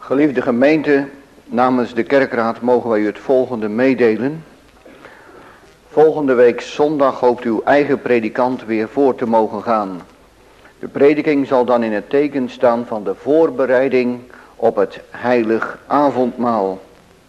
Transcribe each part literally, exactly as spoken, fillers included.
Geliefde gemeente, namens de kerkraad mogen wij u het volgende meedelen. Volgende week zondag hoopt uw eigen predikant weer voor te mogen gaan. De prediking zal dan in het teken staan van de voorbereiding op het heilig avondmaal.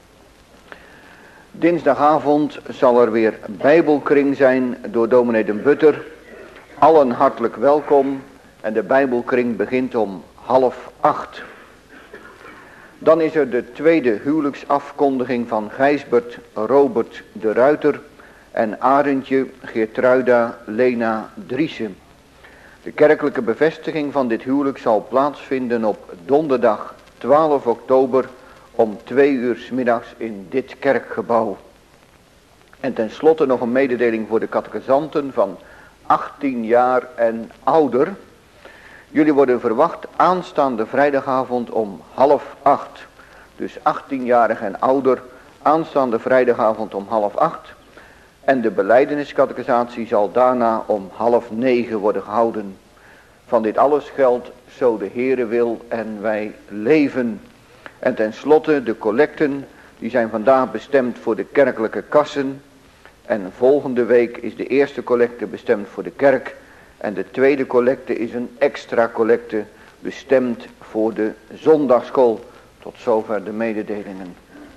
Dinsdagavond zal er weer bijbelkring zijn door dominee Den Butter. Allen hartelijk welkom en de bijbelkring begint om half acht. Dan is er de tweede huwelijksafkondiging van Gijsbert Robert de Ruiter en Arendtje Geertruida Lena Driessen. De kerkelijke bevestiging van dit huwelijk zal plaatsvinden op donderdag twaalf oktober om twee uur 's middags in dit kerkgebouw. En tenslotte nog een mededeling voor de catechizanten van achttien jaar en ouder. Jullie worden verwacht aanstaande vrijdagavond om half acht. Dus achttienjarig en ouder, aanstaande vrijdagavond om half acht. En de belijdeniscatechisatie zal daarna om half negen worden gehouden. Van dit alles geldt, zo de Heere wil en wij leven. En tenslotte de collecten, die zijn vandaag bestemd voor de kerkelijke kassen. En volgende week is de eerste collecte bestemd voor de kerk. En de tweede collecte is een extra collecte bestemd voor de zondagsschool. Tot zover de mededelingen.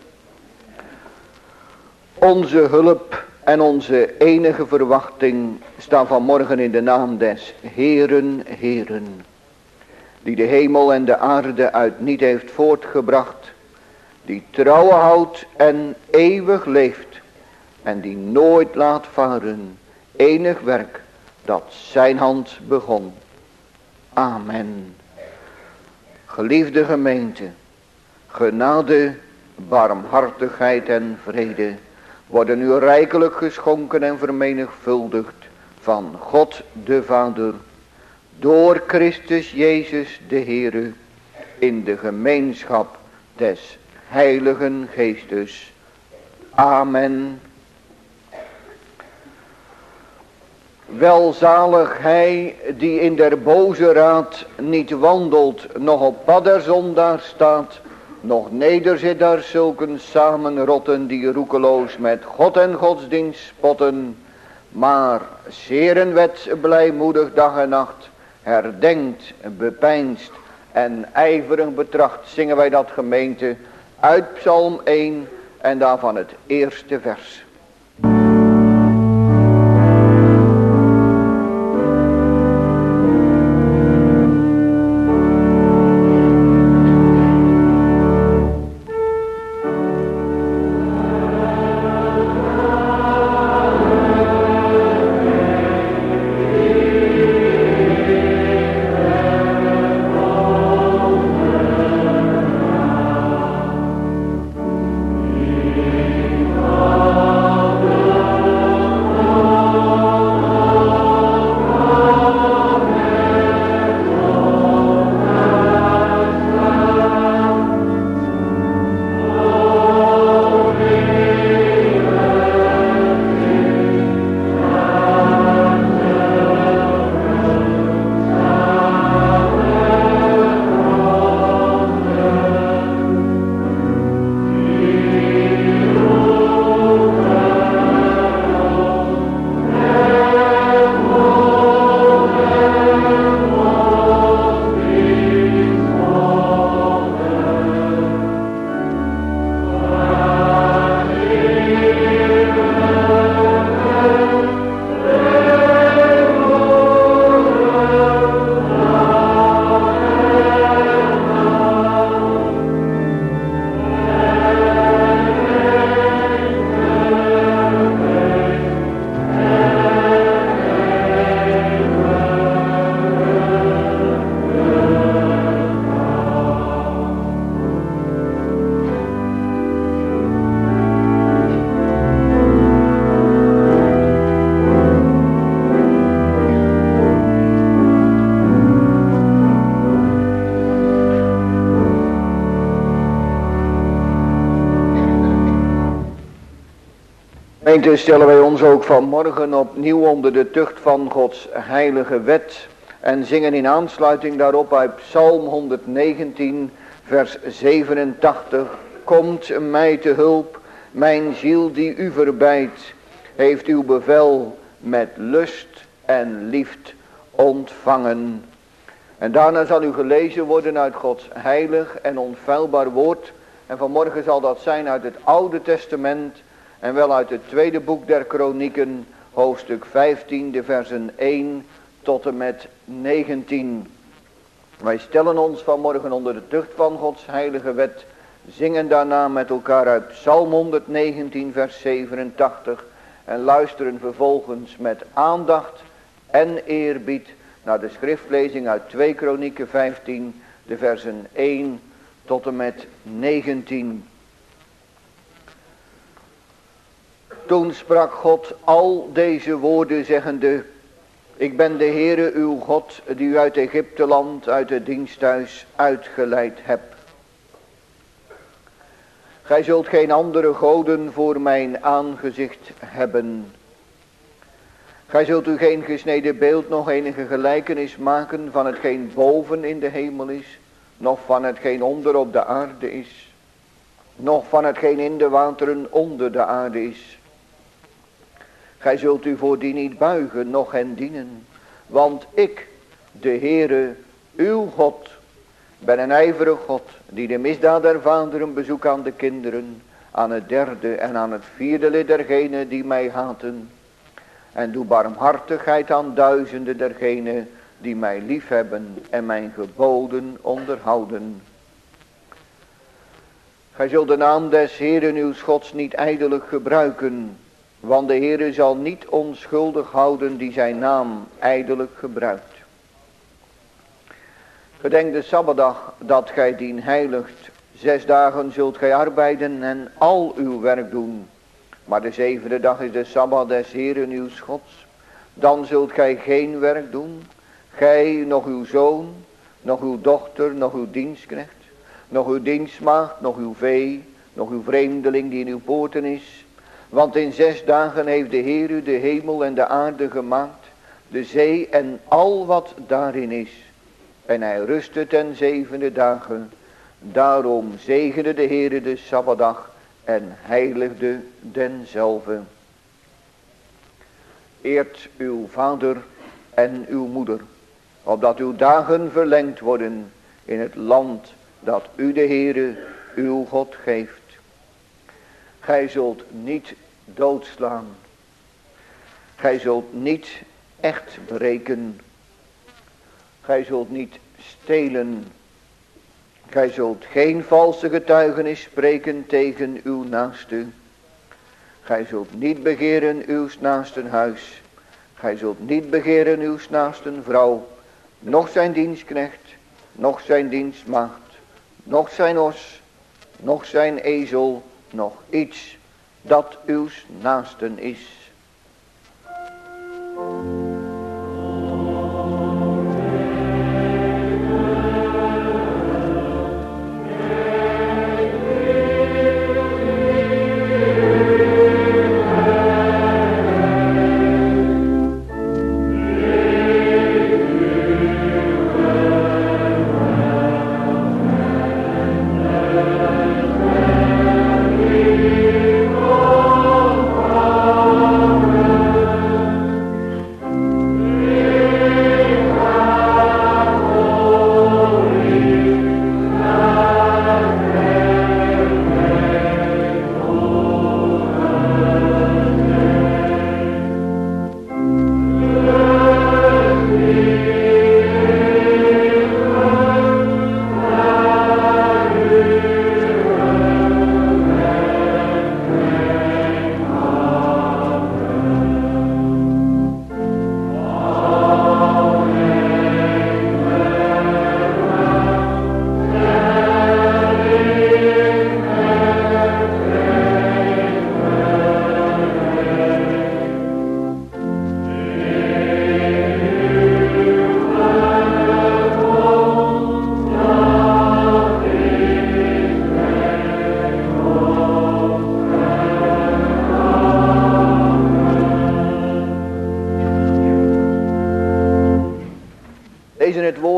Onze hulp en onze enige verwachting staan vanmorgen in de naam des Heeren, Heeren. Die de hemel en de aarde uit niet heeft voortgebracht. Die trouw houdt en eeuwig leeft. En die nooit laat varen enig werk dat zijn hand begon. Amen. Geliefde gemeente, genade, barmhartigheid en vrede worden u rijkelijk geschonken en vermenigvuldigd van God de Vader, door Christus Jezus de Heere, in de gemeenschap des Heiligen Geestes. Amen. Welzalig hij die in der boze raad niet wandelt, nog op pad der zondaar staat, nog nederzit daar zulken samenrotten die roekeloos met God en godsdienst spotten, maar zeer en wet blijmoedig dag en nacht herdenkt, bepeinst en ijverig betracht, zingen wij dat gemeente uit Psalm één en daarvan het eerste vers. Gemeente, stellen wij ons ook vanmorgen opnieuw onder de tucht van Gods heilige wet en zingen in aansluiting daarop uit Psalm honderdnegentien vers zevenentachtig. Komt mij te hulp, mijn ziel die u verbijt, heeft uw bevel met lust en liefd ontvangen. En daarna zal u gelezen worden uit Gods heilig en onfeilbaar woord. En vanmorgen zal dat zijn uit het Oude Testament en wel uit het tweede boek der Kronieken, hoofdstuk vijftien, de versen één tot en met negentien. Wij stellen ons vanmorgen onder de tucht van Gods heilige wet, zingen daarna met elkaar uit Psalm honderdnegentien vers zevenentachtig en luisteren vervolgens met aandacht en eerbied naar de schriftlezing uit twee Kronieken vijftien, de versen één tot en met negentien. Toen sprak God al deze woorden zeggende: ik ben de Heere uw God, die u uit Egypteland, uit het diensthuis uitgeleid heb. Gij zult geen andere goden voor mijn aangezicht hebben. Gij zult u geen gesneden beeld, nog enige gelijkenis maken van hetgeen boven in de hemel is, nog van hetgeen onder op de aarde is, nog van hetgeen in de wateren onder de aarde is. Gij zult u voor die niet buigen, noch hen dienen, want ik, de Heere, uw God, ben een ijverig God, die de misdaad der vaderen bezoekt aan de kinderen, aan het derde en aan het vierde lid dergenen die mij haten, en doe barmhartigheid aan duizenden dergenen die mij liefhebben en mijn geboden onderhouden. Gij zult de naam des Heeren uws Gods niet ijdelijk gebruiken, want de Heere zal niet onschuldig houden die zijn naam ijdelijk gebruikt. Gedenk de Sabbatdag dat gij dien heiligt. Zes dagen zult gij arbeiden en al uw werk doen. Maar de zevende dag is de Sabbat des Heeren uws Gods. Dan zult gij geen werk doen. Gij, nog uw zoon, nog uw dochter, nog uw dienstknecht, nog uw dienstmaagd, nog uw vee, nog uw vreemdeling die in uw poorten is. Want in zes dagen heeft de Heere de hemel en de aarde gemaakt, de zee en al wat daarin is. En hij rustte ten zevende dagen. Daarom zegende de Heere de Sabbatdag en heiligde denzelve. Eert uw vader en uw moeder, opdat uw dagen verlengd worden in het land dat u de Heere uw God geeft. Gij zult niet doodslaan. Gij zult niet echt breken. Gij zult niet stelen. Gij zult geen valse getuigenis spreken tegen uw naaste. Gij zult niet begeren uw naasten huis. Gij zult niet begeren uw naasten vrouw, noch zijn dienstknecht, noch zijn dienstmaagd, noch zijn os, noch zijn ezel, nog iets dat uw naasten is.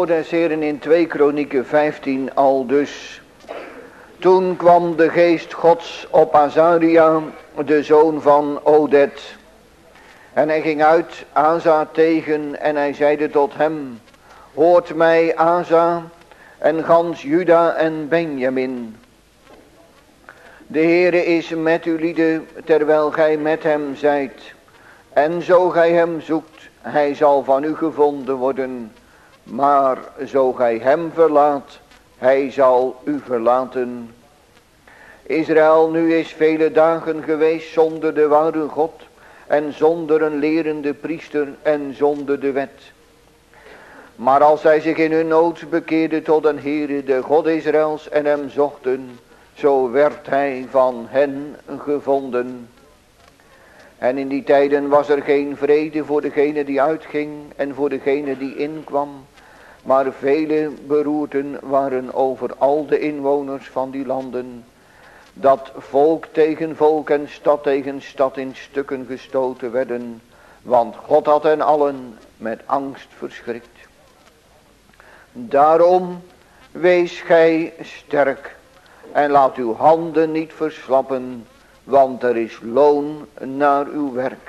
woord des Heeren in twee Kronieken vijftien al dus. Toen kwam de geest Gods op Azaria, de zoon van Odet. En hij ging uit Asa tegen en hij zeide tot hem: hoort mij Asa en gans Juda en Benjamin. De Heere is met u lieden terwijl gij met hem zijt. En zo gij hem zoekt, hij zal van u gevonden worden. Maar zo gij hem verlaat, hij zal u verlaten. Israël nu is vele dagen geweest zonder de ware God. En zonder een lerende priester en zonder de wet. Maar als zij zich in hun nood bekeerden tot een Heere, de God Israëls, en hem zochten, zo werd hij van hen gevonden. En in die tijden was er geen vrede voor degene die uitging en voor degene die inkwam. Maar vele beroerten waren over al de inwoners van die landen. Dat volk tegen volk en stad tegen stad in stukken gestoten werden. Want God had hen allen met angst verschrikt. Daarom wees gij sterk en laat uw handen niet verslappen, want er is loon naar uw werk.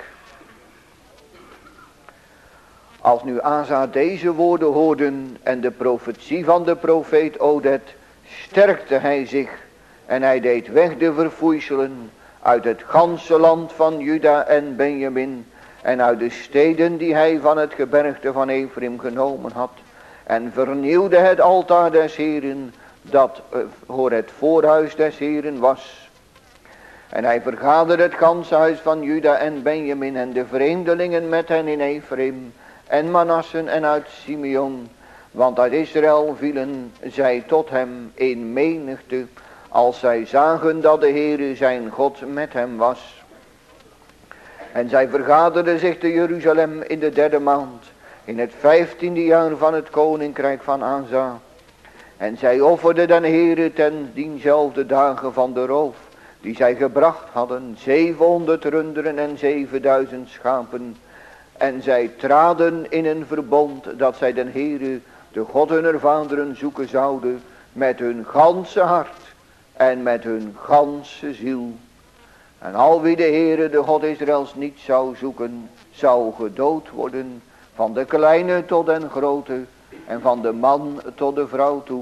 Als nu Asa deze woorden hoorden en de profetie van de profeet Odet, sterkte hij zich en hij deed weg de verfoeiselen uit het ganse land van Juda en Benjamin en uit de steden die hij van het gebergte van Ephraim genomen had. En vernieuwde het altaar des Heeren dat voor het voorhuis des Heeren was. En hij vergaderde het ganse huis van Juda en Benjamin en de vreemdelingen met hen in Ephraim en Manassen en uit Simeon. Want uit Israël vielen zij tot hem in menigte, als zij zagen dat de Heere zijn God met hem was. En zij vergaderden zich te Jeruzalem in de derde maand, in het vijftiende jaar van het koninkrijk van Asa. En zij offerden den Heere ten dienzelfde dagen van de roof, die zij gebracht hadden, zevenhonderd runderen en zevenduizend schapen. En zij traden in een verbond dat zij den Heere, de God hunner vaderen, zoeken zouden met hun ganse hart en met hun ganse ziel. En al wie de Heere, de God Israëls, niet zou zoeken, zou gedood worden, van de kleine tot den grote en van de man tot de vrouw toe.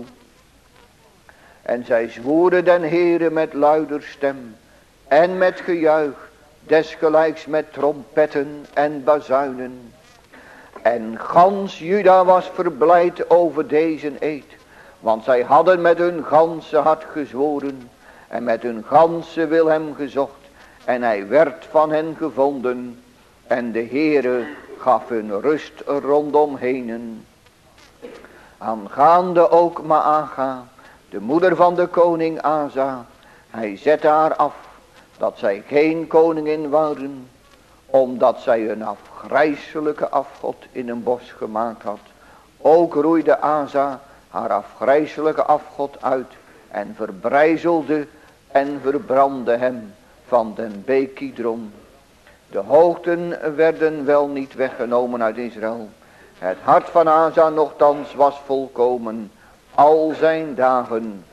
En zij zwoeren den Heere met luider stem en met gejuich, desgelijks met trompetten en bazuinen. En gans Juda was verblijd over deze eed, want zij hadden met hun ganse hart gezworen en met hun ganse wil hem gezocht. En hij werd van hen gevonden en de Heere gaf hun rust rondomheen. Aangaande ook Maaga, de moeder van de koning Asa, hij zette haar af, dat zij geen koningin waren, omdat zij een afgrijselijke afgod in een bos gemaakt had. Ook roeide Asa haar afgrijselijke afgod uit en verbrijzelde en verbrandde hem van den beek Kidron. De hoogten werden wel niet weggenomen uit Israël. Het hart van Asa nochtans was volkomen al zijn dagen.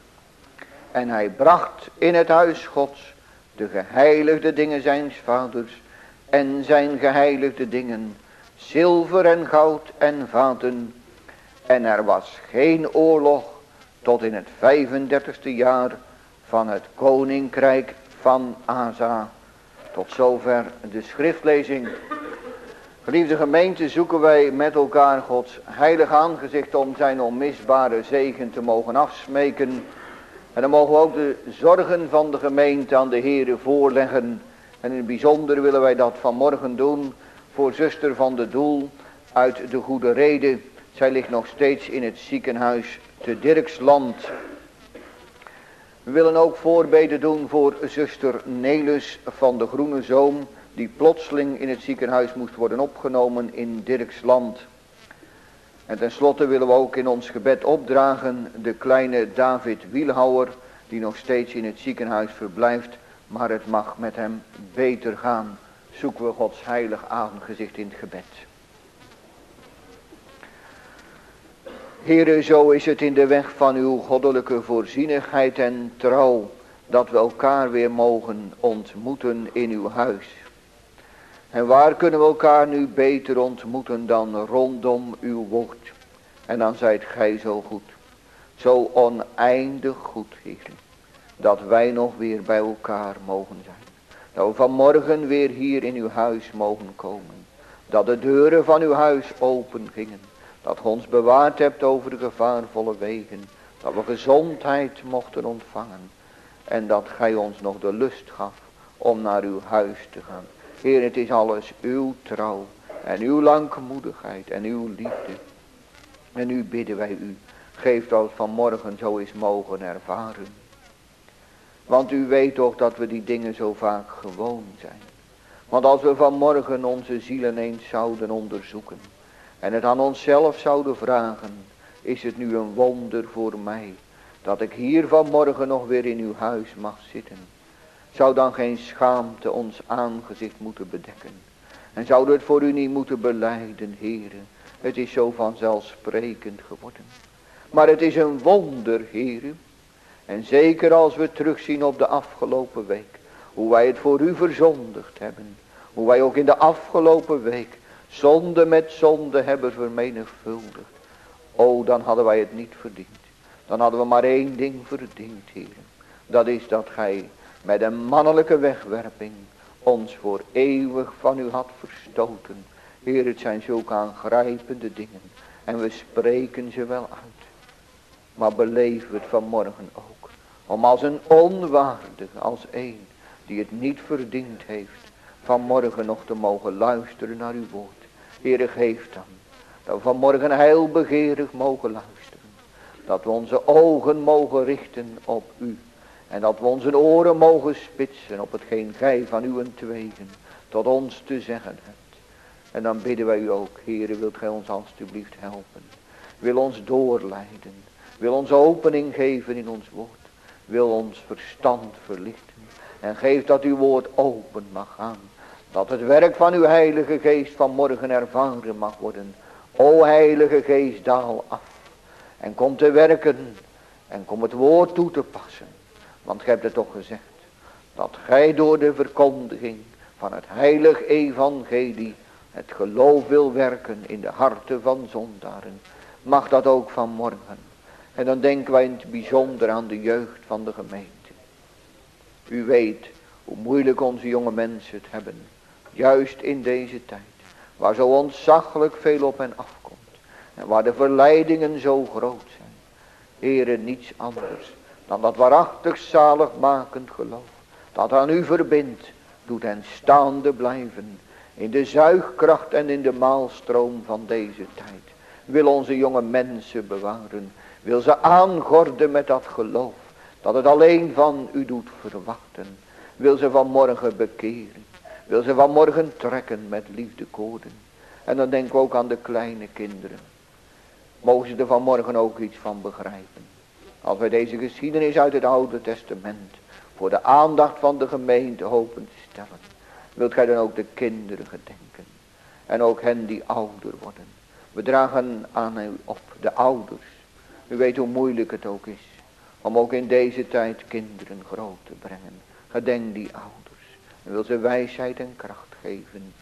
En hij bracht in het huis Gods de geheiligde dingen zijns vaders en zijn geheiligde dingen, zilver en goud en vaten. En er was geen oorlog tot in het vijfendertigste jaar van het koninkrijk van Asa. Tot zover de schriftlezing. Geliefde gemeente, zoeken wij met elkaar Gods heilige aangezicht om zijn onmisbare zegen te mogen afsmeken. En dan mogen we ook de zorgen van de gemeente aan de Heere voorleggen. En in het bijzonder willen wij dat vanmorgen doen voor zuster Van de Doel uit de Goede Rede. Zij ligt nog steeds in het ziekenhuis te Dirksland. We willen ook voorbeden doen voor zuster Nelus van de Groene Zoom, die plotseling in het ziekenhuis moest worden opgenomen in Dirksland. En tenslotte willen we ook in ons gebed opdragen de kleine David Wielhouwer, die nog steeds in het ziekenhuis verblijft, maar het mag met hem beter gaan. Zoeken we Gods heilig aangezicht in het gebed. Heere, zo is het in de weg van uw goddelijke voorzienigheid en trouw, dat we elkaar weer mogen ontmoeten in uw huis. En waar kunnen we elkaar nu beter ontmoeten dan rondom uw woord? En dan zijt gij zo goed, zo oneindig goed, Heer, dat wij nog weer bij elkaar mogen zijn. Dat we vanmorgen weer hier in uw huis mogen komen. Dat de deuren van uw huis open gingen. Dat u ons bewaard hebt over de gevaarvolle wegen. Dat we gezondheid mochten ontvangen. En dat gij ons nog de lust gaf om naar uw huis te gaan. Heer, het is alles uw trouw en uw langmoedigheid en uw liefde. En nu bidden wij u, geef dat het vanmorgen zo is mogen ervaren. Want u weet toch dat we die dingen zo vaak gewoon zijn. Want als we vanmorgen onze zielen eens zouden onderzoeken en het aan onszelf zouden vragen, is het nu een wonder voor mij dat ik hier vanmorgen nog weer in uw huis mag zitten. Zou dan geen schaamte ons aangezicht moeten bedekken? En zou het voor u niet moeten belijden, Heere? Het is zo vanzelfsprekend geworden. Maar het is een wonder, Heere. En zeker als we terugzien op de afgelopen week, hoe wij het voor u verzondigd hebben. Hoe wij ook in de afgelopen week zonde met zonde hebben vermenigvuldigd. O, dan hadden wij het niet verdiend. Dan hadden we maar één ding verdiend, Heere. Dat is dat gij met een mannelijke wegwerping ons voor eeuwig van u had verstoten. Heer, het zijn zulke aangrijpende dingen. En we spreken ze wel uit. Maar beleven we het vanmorgen ook. Om als een onwaardige, als een die het niet verdiend heeft, vanmorgen nog te mogen luisteren naar uw woord. Heere, geef dan dat we vanmorgen heilbegeerig mogen luisteren. Dat we onze ogen mogen richten op u. En dat we onze oren mogen spitsen op hetgeen gij van uwentwegen tot ons te zeggen hebt. En dan bidden wij u ook, Heere, wilt gij ons alstublieft helpen. Wil ons doorleiden. Wil ons opening geven in ons woord. Wil ons verstand verlichten. En geef dat uw woord open mag gaan. Dat het werk van uw heilige geest vanmorgen ervaren mag worden. O heilige geest, daal af. En kom te werken. En kom het woord toe te passen. Want gij hebt het toch gezegd. Dat gij door de verkondiging van het heilig evangelie het geloof wil werken in de harten van zondaren. Mag dat ook vanmorgen. En dan denken wij in het bijzonder aan de jeugd van de gemeente. U weet hoe moeilijk onze jonge mensen het hebben. Juist in deze tijd. Waar zo ontzaglijk veel op hen afkomt. En waar de verleidingen zo groot zijn. Heere, niets anders dan dat waarachtig zaligmakend geloof. Dat aan u verbindt. Doet hen staande blijven. In de zuigkracht en in de maalstroom van deze tijd. Wil onze jonge mensen bewaren. Wil ze aangorden met dat geloof. Dat het alleen van u doet verwachten. Wil ze vanmorgen bekeren. Wil ze vanmorgen trekken met liefdekoorden. En dan denken we ook aan de kleine kinderen. Mogen ze er vanmorgen ook iets van begrijpen. Als wij deze geschiedenis uit het Oude Testament voor de aandacht van de gemeente hopen te stellen. Wilt gij dan ook de kinderen gedenken. En ook hen die ouder worden. We dragen aan u op, de ouders. U weet hoe moeilijk het ook is. Om ook in deze tijd kinderen groot te brengen. Gedenk die ouders. En wil ze wijsheid en kracht geven.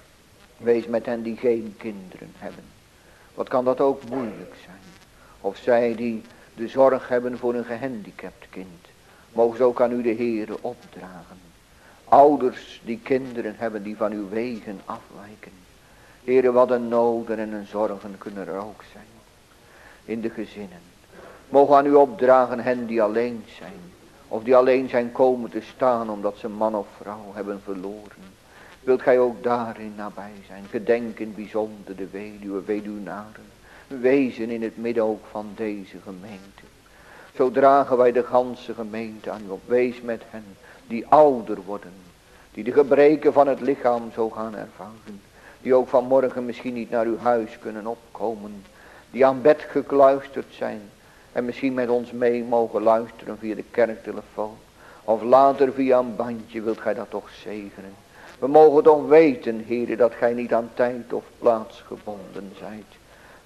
Wees met hen die geen kinderen hebben. Wat kan dat ook moeilijk zijn. Of zij die de zorg hebben voor een gehandicapt kind. Mogen ze ook aan u de Heere opdragen. Ouders die kinderen hebben die van uw wegen afwijken. Heere, wat een noden en een zorgen kunnen er ook zijn. In de gezinnen. Mogen aan u opdragen hen die alleen zijn. Of die alleen zijn komen te staan omdat ze man of vrouw hebben verloren. Wilt gij ook daarin nabij zijn. Gedenk in bijzonder de weduwe, weduwnaren. Wezen in het midden ook van deze gemeente. Zo dragen wij de ganse gemeente aan u op. Wees met hen die ouder worden. Die de gebreken van het lichaam zo gaan ervaren. Die ook vanmorgen misschien niet naar uw huis kunnen opkomen. Die aan bed gekluisterd zijn. En misschien met ons mee mogen luisteren via de kerktelefoon. Of later via een bandje, wilt gij dat toch zegenen. We mogen toch weten, Heere, dat gij niet aan tijd of plaats gebonden zijt.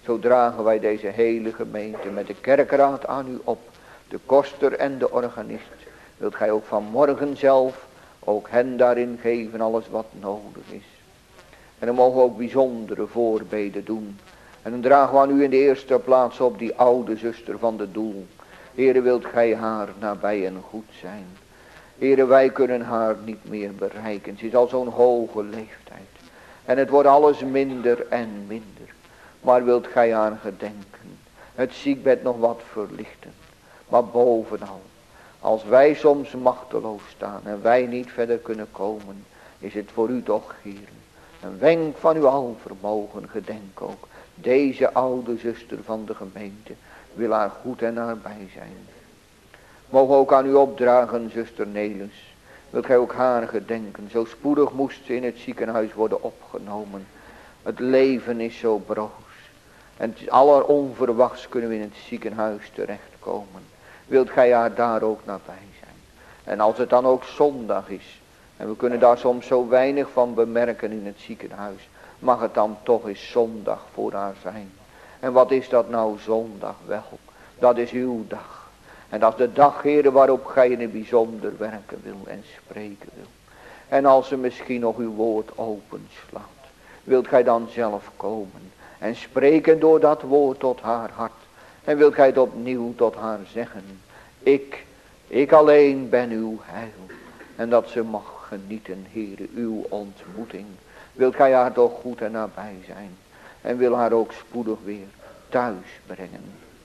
Zo dragen wij deze hele gemeente met de kerkraad aan u op. De koster en de organist. Wilt gij ook vanmorgen zelf ook hen daarin geven alles wat nodig is. En dan mogen we ook bijzondere voorbeden doen. En dan dragen we aan u in de eerste plaats op die oude zuster van de doel. Heere, wilt gij haar nabij en goed zijn. Heere, wij kunnen haar niet meer bereiken. Ze is al zo'n hoge leeftijd. En het wordt alles minder en minder. Maar wilt gij haar gedenken. Het ziekbed nog wat verlichten. Maar bovenal. Als wij soms machteloos staan. En wij niet verder kunnen komen. Is het voor u toch, Heer. Een wenk van uw alvermogen. Gedenk ook. Deze oude zuster van de gemeente. Wil haar goed en nabij zijn. Mogen ook aan u opdragen, zuster Nelis. Wilt gij ook haar gedenken. Zo spoedig moest ze in het ziekenhuis worden opgenomen. Het leven is zo broos. En het is alleronverwachts kunnen we in het ziekenhuis terechtkomen. Wilt gij haar daar ook nabij zijn. En als het dan ook zondag is. En we kunnen daar soms zo weinig van bemerken in het ziekenhuis. Mag het dan toch eens zondag voor haar zijn. En wat is dat nou zondag wel? Dat is uw dag. En dat is de dag, Heere, waarop gij in het bijzonder werken wil en spreken wil. En als ze misschien nog uw woord openslaat. Wilt gij dan zelf komen. En spreken door dat woord tot haar hart. En wilt gij het opnieuw tot haar zeggen. Ik, ik alleen ben uw heil. En dat ze mag genieten, Heere, uw ontmoeting. Wilt gij haar toch goed en nabij zijn. En wil haar ook spoedig weer thuis brengen.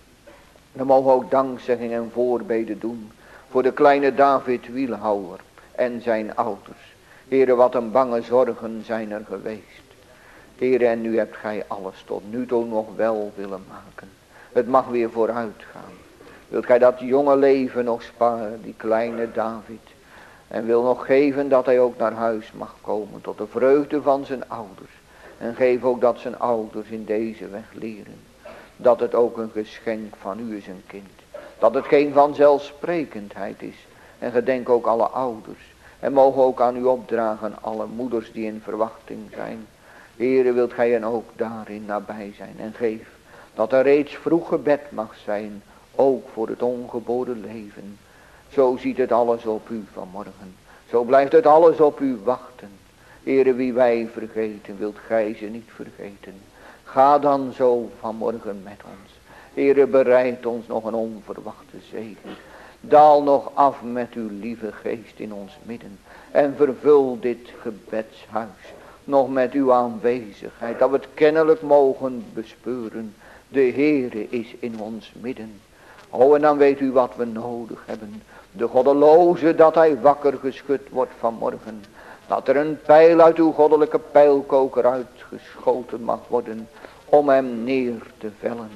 Dan mogen we ook dankzegging en voorbeden doen. Voor de kleine David Wielhouwer en zijn ouders. Heere, wat een bange zorgen zijn er geweest. Heere, en nu hebt gij alles tot nu toe nog wel willen maken. Het mag weer vooruit gaan. Wilt gij dat jonge leven nog sparen, die kleine David. En wil nog geven dat hij ook naar huis mag komen. Tot de vreugde van zijn ouders. En geef ook dat zijn ouders in deze weg leren. Dat het ook een geschenk van u is, een kind. Dat het geen vanzelfsprekendheid is. En gedenk ook alle ouders. En mogen ook aan u opdragen alle moeders die in verwachting zijn. Heere, wilt gij hen ook daarin nabij zijn. En geef dat er reeds vroeg gebed mag zijn. Ook voor het ongeboren leven. Zo ziet het alles op u vanmorgen. Zo blijft het alles op u wachten. Heere, wie wij vergeten, wilt gij ze niet vergeten. Ga dan zo vanmorgen met ons. Heere, bereid ons nog een onverwachte zegen. Daal nog af met uw lieve geest in ons midden. En vervul dit gebedshuis nog met uw aanwezigheid. Dat we het kennelijk mogen bespeuren. De Heere is in ons midden. O, en dan weet u wat we nodig hebben. De goddeloze, dat hij wakker geschud wordt vanmorgen. Dat er een pijl uit uw goddelijke pijlkoker uitgeschoten mag worden. Om hem neer te vellen.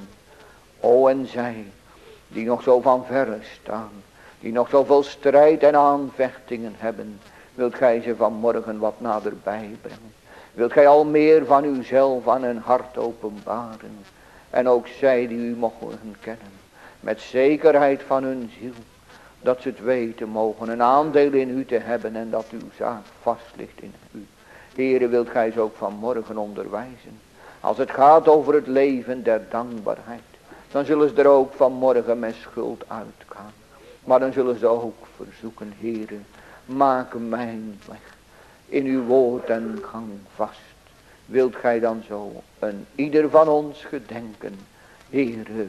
O, en zij die nog zo van verre staan. Die nog zoveel strijd en aanvechtingen hebben. Wilt gij ze vanmorgen wat naderbij brengen. Wilt gij al meer van uzelf aan hun hart openbaren. En ook zij die u mogen kennen. Met zekerheid van hun ziel. Dat ze het weten mogen een aandeel in u te hebben. En dat uw zaak vast ligt in u. Heere, wilt gij ze ook vanmorgen onderwijzen. Als het gaat over het leven der dankbaarheid. Dan zullen ze er ook vanmorgen met schuld uitgaan. Maar dan zullen ze ook verzoeken. Heere, maak mijn weg in uw woord en gang vast. Wilt gij dan zo een ieder van ons gedenken. Heere,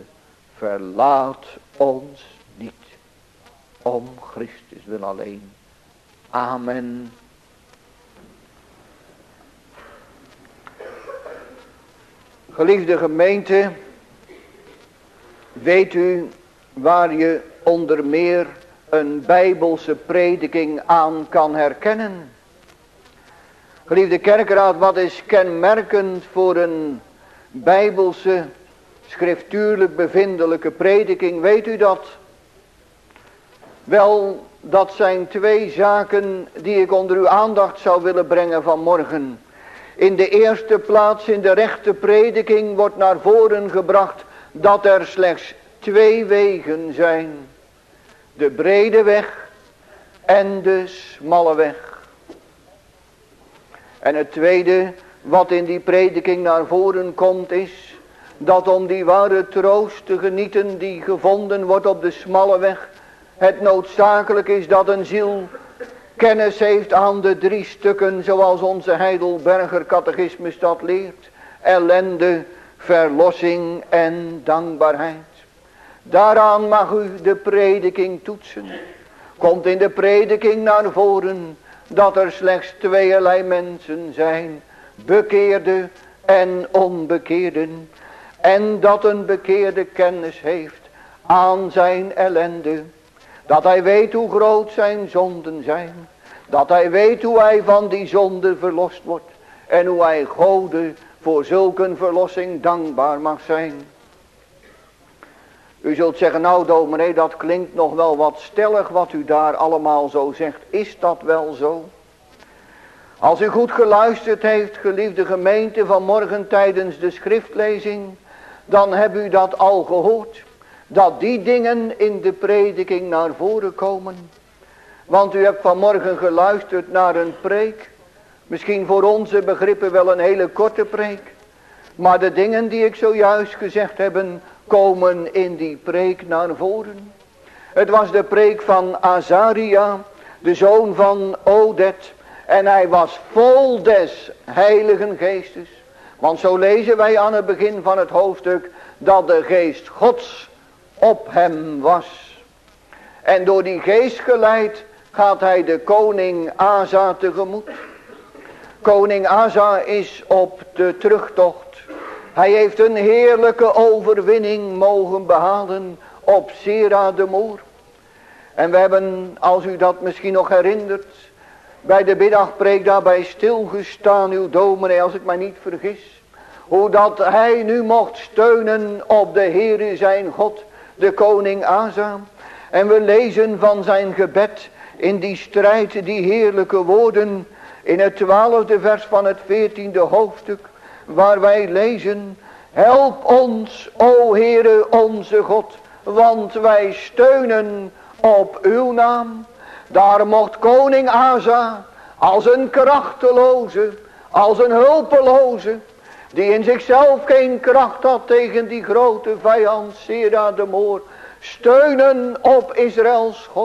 verlaat ons niet. Om Christus wil alleen. Amen. Geliefde gemeente, weet u waar je onder meer een bijbelse prediking aan kan herkennen? Geliefde kerkraad, wat is kenmerkend voor een bijbelse, schriftuurlijk bevindelijke prediking? Weet u dat? Wel, dat zijn twee zaken die ik onder uw aandacht zou willen brengen vanmorgen. In de eerste plaats, in de rechte prediking, wordt naar voren gebracht dat er slechts twee wegen zijn. De brede weg en de smalle weg. En het tweede wat in die prediking naar voren komt is dat om die ware troost te genieten die gevonden wordt op de smalle weg, het noodzakelijk is dat een ziel kennis heeft aan de drie stukken zoals onze Heidelberger catechismus dat leert. Ellende, verlossing en dankbaarheid. Daaraan mag u de prediking toetsen. Komt in de prediking naar voren dat er slechts tweeërlei mensen zijn. Bekeerde en onbekeerden. En dat een bekeerde kennis heeft aan zijn ellende. Dat hij weet hoe groot zijn zonden zijn. Dat hij weet hoe hij van die zonde verlost wordt. En hoe hij Gode voor zulke een verlossing dankbaar mag zijn. U zult zeggen, nou dominee, dat klinkt nog wel wat stellig wat u daar allemaal zo zegt. Is dat wel zo? Als u goed geluisterd heeft, geliefde gemeente, vanmorgen tijdens de schriftlezing, dan hebt u dat al gehoord. Dat die dingen in de prediking naar voren komen. Want u hebt vanmorgen geluisterd naar een preek. Misschien voor onze begrippen wel een hele korte preek. Maar de dingen die ik zojuist gezegd heb, komen in die preek naar voren. Het was de preek van Azaria, de zoon van Odet. En hij was vol des Heiligen Geestes. Want zo lezen wij aan het begin van het hoofdstuk dat de geest Gods op hem was. En door die geest geleid gaat hij de koning Asa tegemoet. Koning Asa is op de terugtocht. Hij heeft een heerlijke overwinning mogen behalen op Sera de Moor. En we hebben, als u dat misschien nog herinnert, bij de middagpreek daarbij stilgestaan, uw dominee, als ik mij niet vergis. Hoe dat hij nu mocht steunen op de Heere zijn God, de koning Asa. En we lezen van zijn gebed in die strijd, die heerlijke woorden, in het twaalfde vers van het veertiende hoofdstuk, waar wij lezen: help ons, o Heere onze God, want wij steunen op uw naam. Daar mocht koning Asa als een krachteloze, als een hulpeloze, die in zichzelf geen kracht had tegen die grote vijand Sera de Moor, steunen op Israëls God.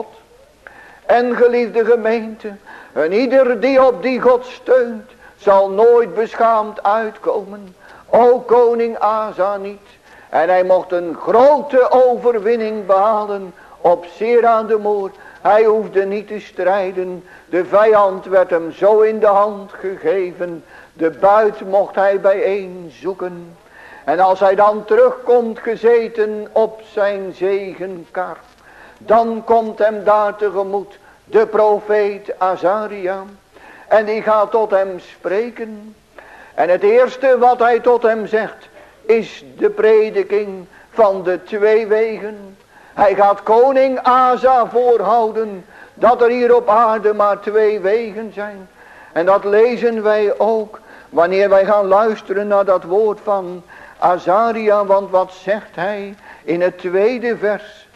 En geliefde gemeente, en ieder die op die God steunt, zal nooit beschaamd uitkomen. O koning Asa niet. En hij mocht een grote overwinning behalen op Sera de Moor. Hij hoefde niet te strijden. De vijand werd hem zo in de hand gegeven. De buit mocht hij bijeen zoeken. En als hij dan terugkomt gezeten op zijn zegenkar, dan komt hem daar tegemoet de profeet Azaria. En die gaat tot hem spreken. En het eerste wat hij tot hem zegt is de prediking van de twee wegen. Hij gaat koning Asa voorhouden dat er hier op aarde maar twee wegen zijn. En dat lezen wij ook wanneer wij gaan luisteren naar dat woord van Azaria. Want wat zegt hij in het tweede vers?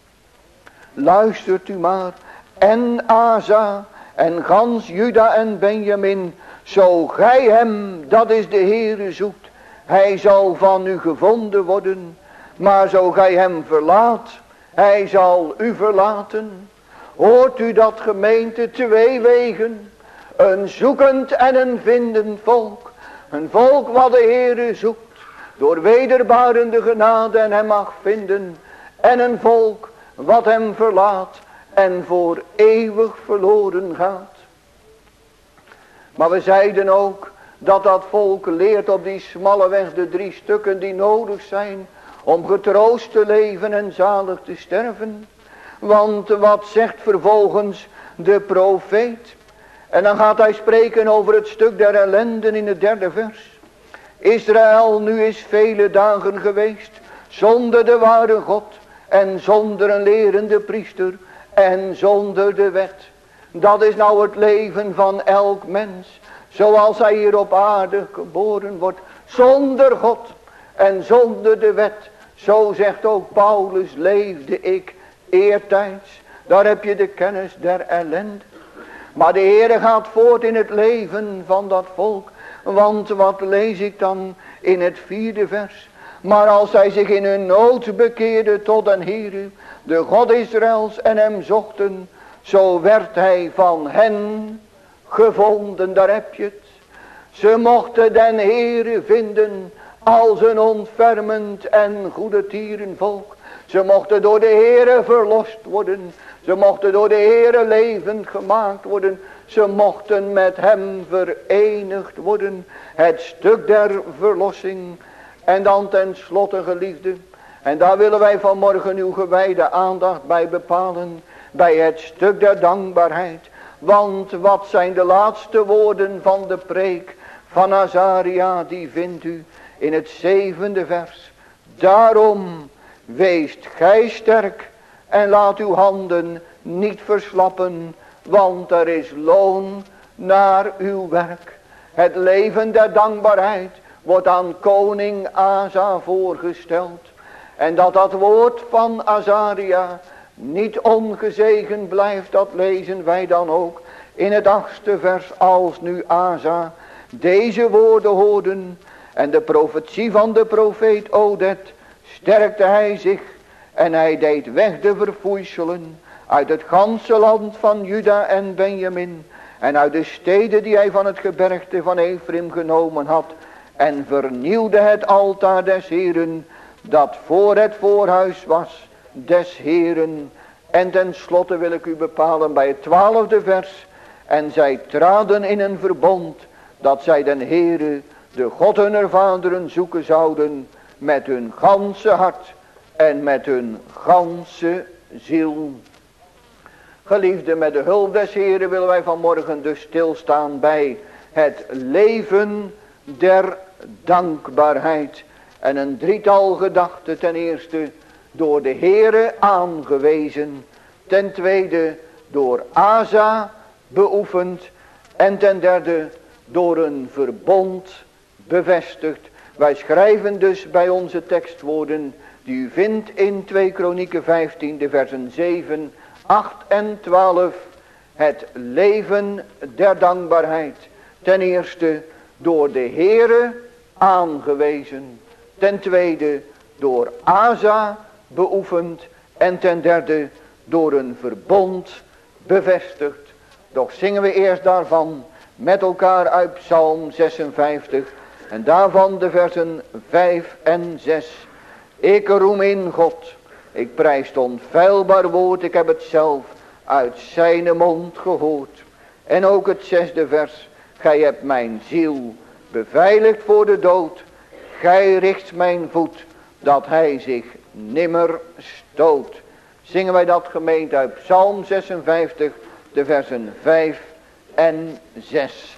Luistert u maar. En Asa en gans Juda en Benjamin, zo gij hem, dat is de Heere, zoekt, hij zal van u gevonden worden. Maar zo gij hem verlaat, hij zal u verlaten. Hoort u dat, gemeente? Twee wegen. Een zoekend en een vindend volk. Een volk wat de Heere zoekt, door wederbarende genade en hem mag vinden. En een volk wat hem verlaat en voor eeuwig verloren gaat. Maar we zeiden ook dat dat volk leert op die smalle weg de drie stukken die nodig zijn om getroost te leven en zalig te sterven. Want wat zegt vervolgens de profeet? En dan gaat hij spreken over het stuk der ellenden in het derde vers. Israël nu is vele dagen geweest zonder de ware God en zonder een lerende priester en zonder de wet. Dat is nou het leven van elk mens, zoals hij hier op aarde geboren wordt, zonder God en zonder de wet. Zo zegt ook Paulus, leefde ik eertijds. Daar heb je de kennis der ellende. Maar de Heere gaat voort in het leven van dat volk. Want wat lees ik dan in het vierde vers? Maar als zij zich in hun nood bekeerden tot den Heere, de God Israëls, en hem zochten, zo werd hij van hen gevonden. Daar heb je het. Ze mochten den Heere vinden als een ontfermend en goede tierenvolk. Ze mochten door de Heere verlost worden. Ze mochten door de Heere levend gemaakt worden. Ze mochten met hem verenigd worden. Het stuk der verlossing. En dan ten slotte, geliefde, en daar willen wij vanmorgen uw gewijde aandacht bij bepalen, bij het stuk der dankbaarheid. Want wat zijn de laatste woorden van de preek van Azaria, die vindt u in het zevende vers. Daarom weest gij sterk en laat uw handen niet verslappen, want er is loon naar uw werk. Het leven der dankbaarheid wordt aan koning Asa voorgesteld. En dat dat woord van Azaria niet ongezegend blijft, dat lezen wij dan ook in het achtste vers. Als nu Asa deze woorden hoorden en de profetie van de profeet Odet, sterkte hij zich en hij deed weg de verfoeiselen uit het ganse land van Juda en Benjamin en uit de steden die hij van het gebergte van Ephraim genomen had, en vernieuwde het altaar des Heeren dat voor het voorhuis was des Heeren. En ten slotte wil ik u bepalen bij het twaalfde vers. En zij traden in een verbond dat zij den Heere, de God hunner vaderen, zoeken zouden met hun ganse hart en met hun ganse ziel. Geliefde, met de hulp des Heeren willen wij vanmorgen dus stilstaan bij het leven der dankbaarheid. En een drietal gedachten. Ten eerste door de Heere aangewezen. Ten tweede door Asa beoefend. En ten derde door een verbond bevestigd. Wij schrijven dus bij onze tekstwoorden die u vindt in twee Kronieken vijftien, de versen zeven, acht en twaalf. Het leven der dankbaarheid. Ten eerste door de Heere aangewezen. Ten tweede door Asa beoefend. En ten derde door een verbond bevestigd. Doch zingen we eerst daarvan met elkaar uit Psalm zesenvijftig. En daarvan de versen vijf en zes. Ik roem in God. Ik prijs het onfeilbaar woord. Ik heb het zelf uit zijn mond gehoord. En ook het zesde vers. Gij hebt mijn ziel beveiligd voor de dood. Gij richt mijn voet dat hij zich nimmer stoot. Zingen wij dat, gemeente, uit Psalm zesenvijftig, de versen vijf en zes.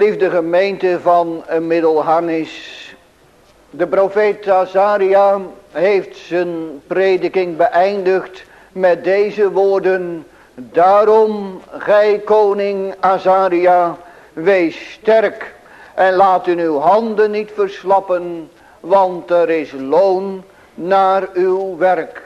Geliefde gemeente van Middelharnis, de profeet Azaria heeft zijn prediking beëindigd met deze woorden. Daarom, gij koning Azaria, wees sterk en laat in uw handen niet verslappen, want er is loon naar uw werk.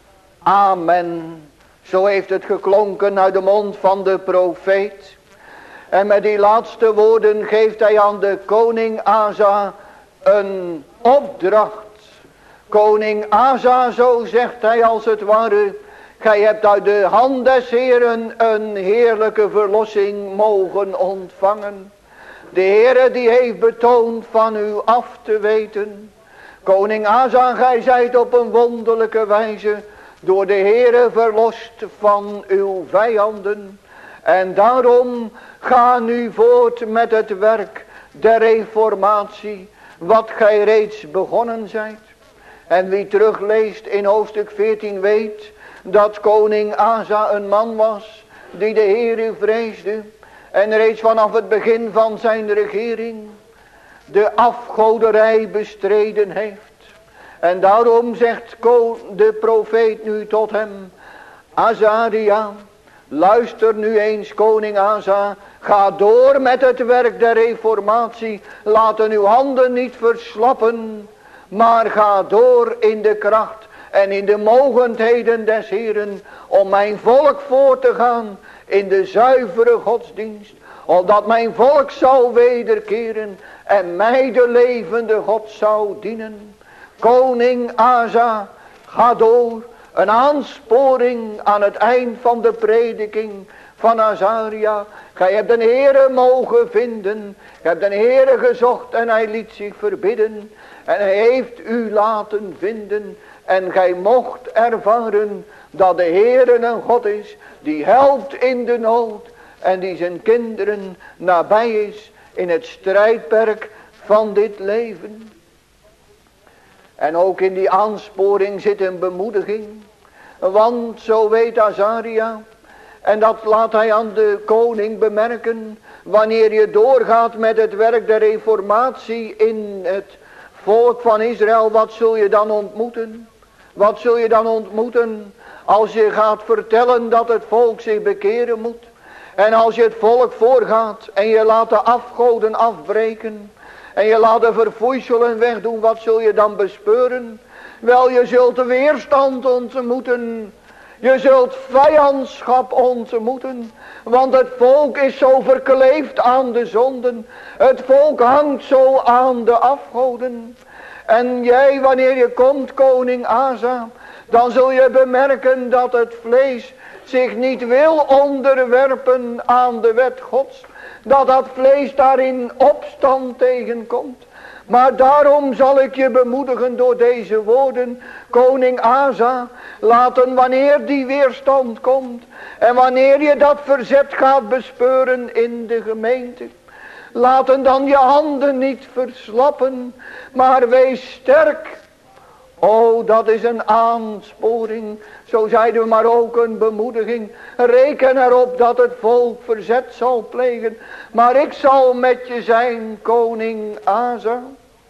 Amen. Zo heeft het geklonken uit de mond van de profeet. En met die laatste woorden geeft hij aan de koning Asa een opdracht. Koning Asa, zo zegt hij als het ware, gij hebt uit de hand des Heeren een heerlijke verlossing mogen ontvangen. De Heere die heeft betoond van u af te weten. Koning Asa, gij zijt op een wonderlijke wijze door de Heere verlost van uw vijanden. En daarom ga nu voort met het werk der reformatie, wat gij reeds begonnen zijt. En wie terugleest in hoofdstuk veertien weet dat koning Asa een man was die de Heere vreesde. En reeds vanaf het begin van zijn regering de afgoderij bestreden heeft. En daarom zegt de profeet nu tot hem: Azaria, luister nu eens, koning Asa, ga door met het werk der reformatie. Laten uw handen niet verslappen, maar ga door in de kracht en in de mogendheden des Heeren, om mijn volk voor te gaan in de zuivere godsdienst, opdat mijn volk zou wederkeren en mij de levende God zou dienen. Koning Asa, ga door. Een aansporing aan het eind van de prediking van Azaria. Gij hebt een Heere mogen vinden. Gij hebt een Heere gezocht en hij liet zich verbidden. En hij heeft u laten vinden. En gij mocht ervaren dat de Heere een God is die helpt in de nood. En die zijn kinderen nabij is in het strijdperk van dit leven. En ook in die aansporing zit een bemoediging. Want zo weet Azaria, en dat laat hij aan de koning bemerken, wanneer je doorgaat met het werk der reformatie in het volk van Israël, wat zul je dan ontmoeten? Wat zul je dan ontmoeten als je gaat vertellen dat het volk zich bekeren moet? En als je het volk voorgaat en je laat de afgoden afbreken en je laat de verfoeiselen wegdoen, wat zul je dan bespeuren? Wel, je zult de weerstand ontmoeten. Je zult vijandschap ontmoeten. Want het volk is zo verkleefd aan de zonden. Het volk hangt zo aan de afgoden. En jij, wanneer je komt, koning Asa, dan zul je bemerken dat het vlees zich niet wil onderwerpen aan de wet Gods. Dat dat vlees daarin opstand tegenkomt. Maar daarom zal ik je bemoedigen door deze woorden. Koning Asa, laten wanneer die weerstand komt. En wanneer je dat verzet gaat bespeuren in de gemeente. Laten dan je handen niet verslappen. Maar wees sterk. Oh, dat is een aansporing. Zo zeiden we maar ook een bemoediging. Reken erop dat het volk verzet zal plegen. Maar ik zal met je zijn, koning Asa.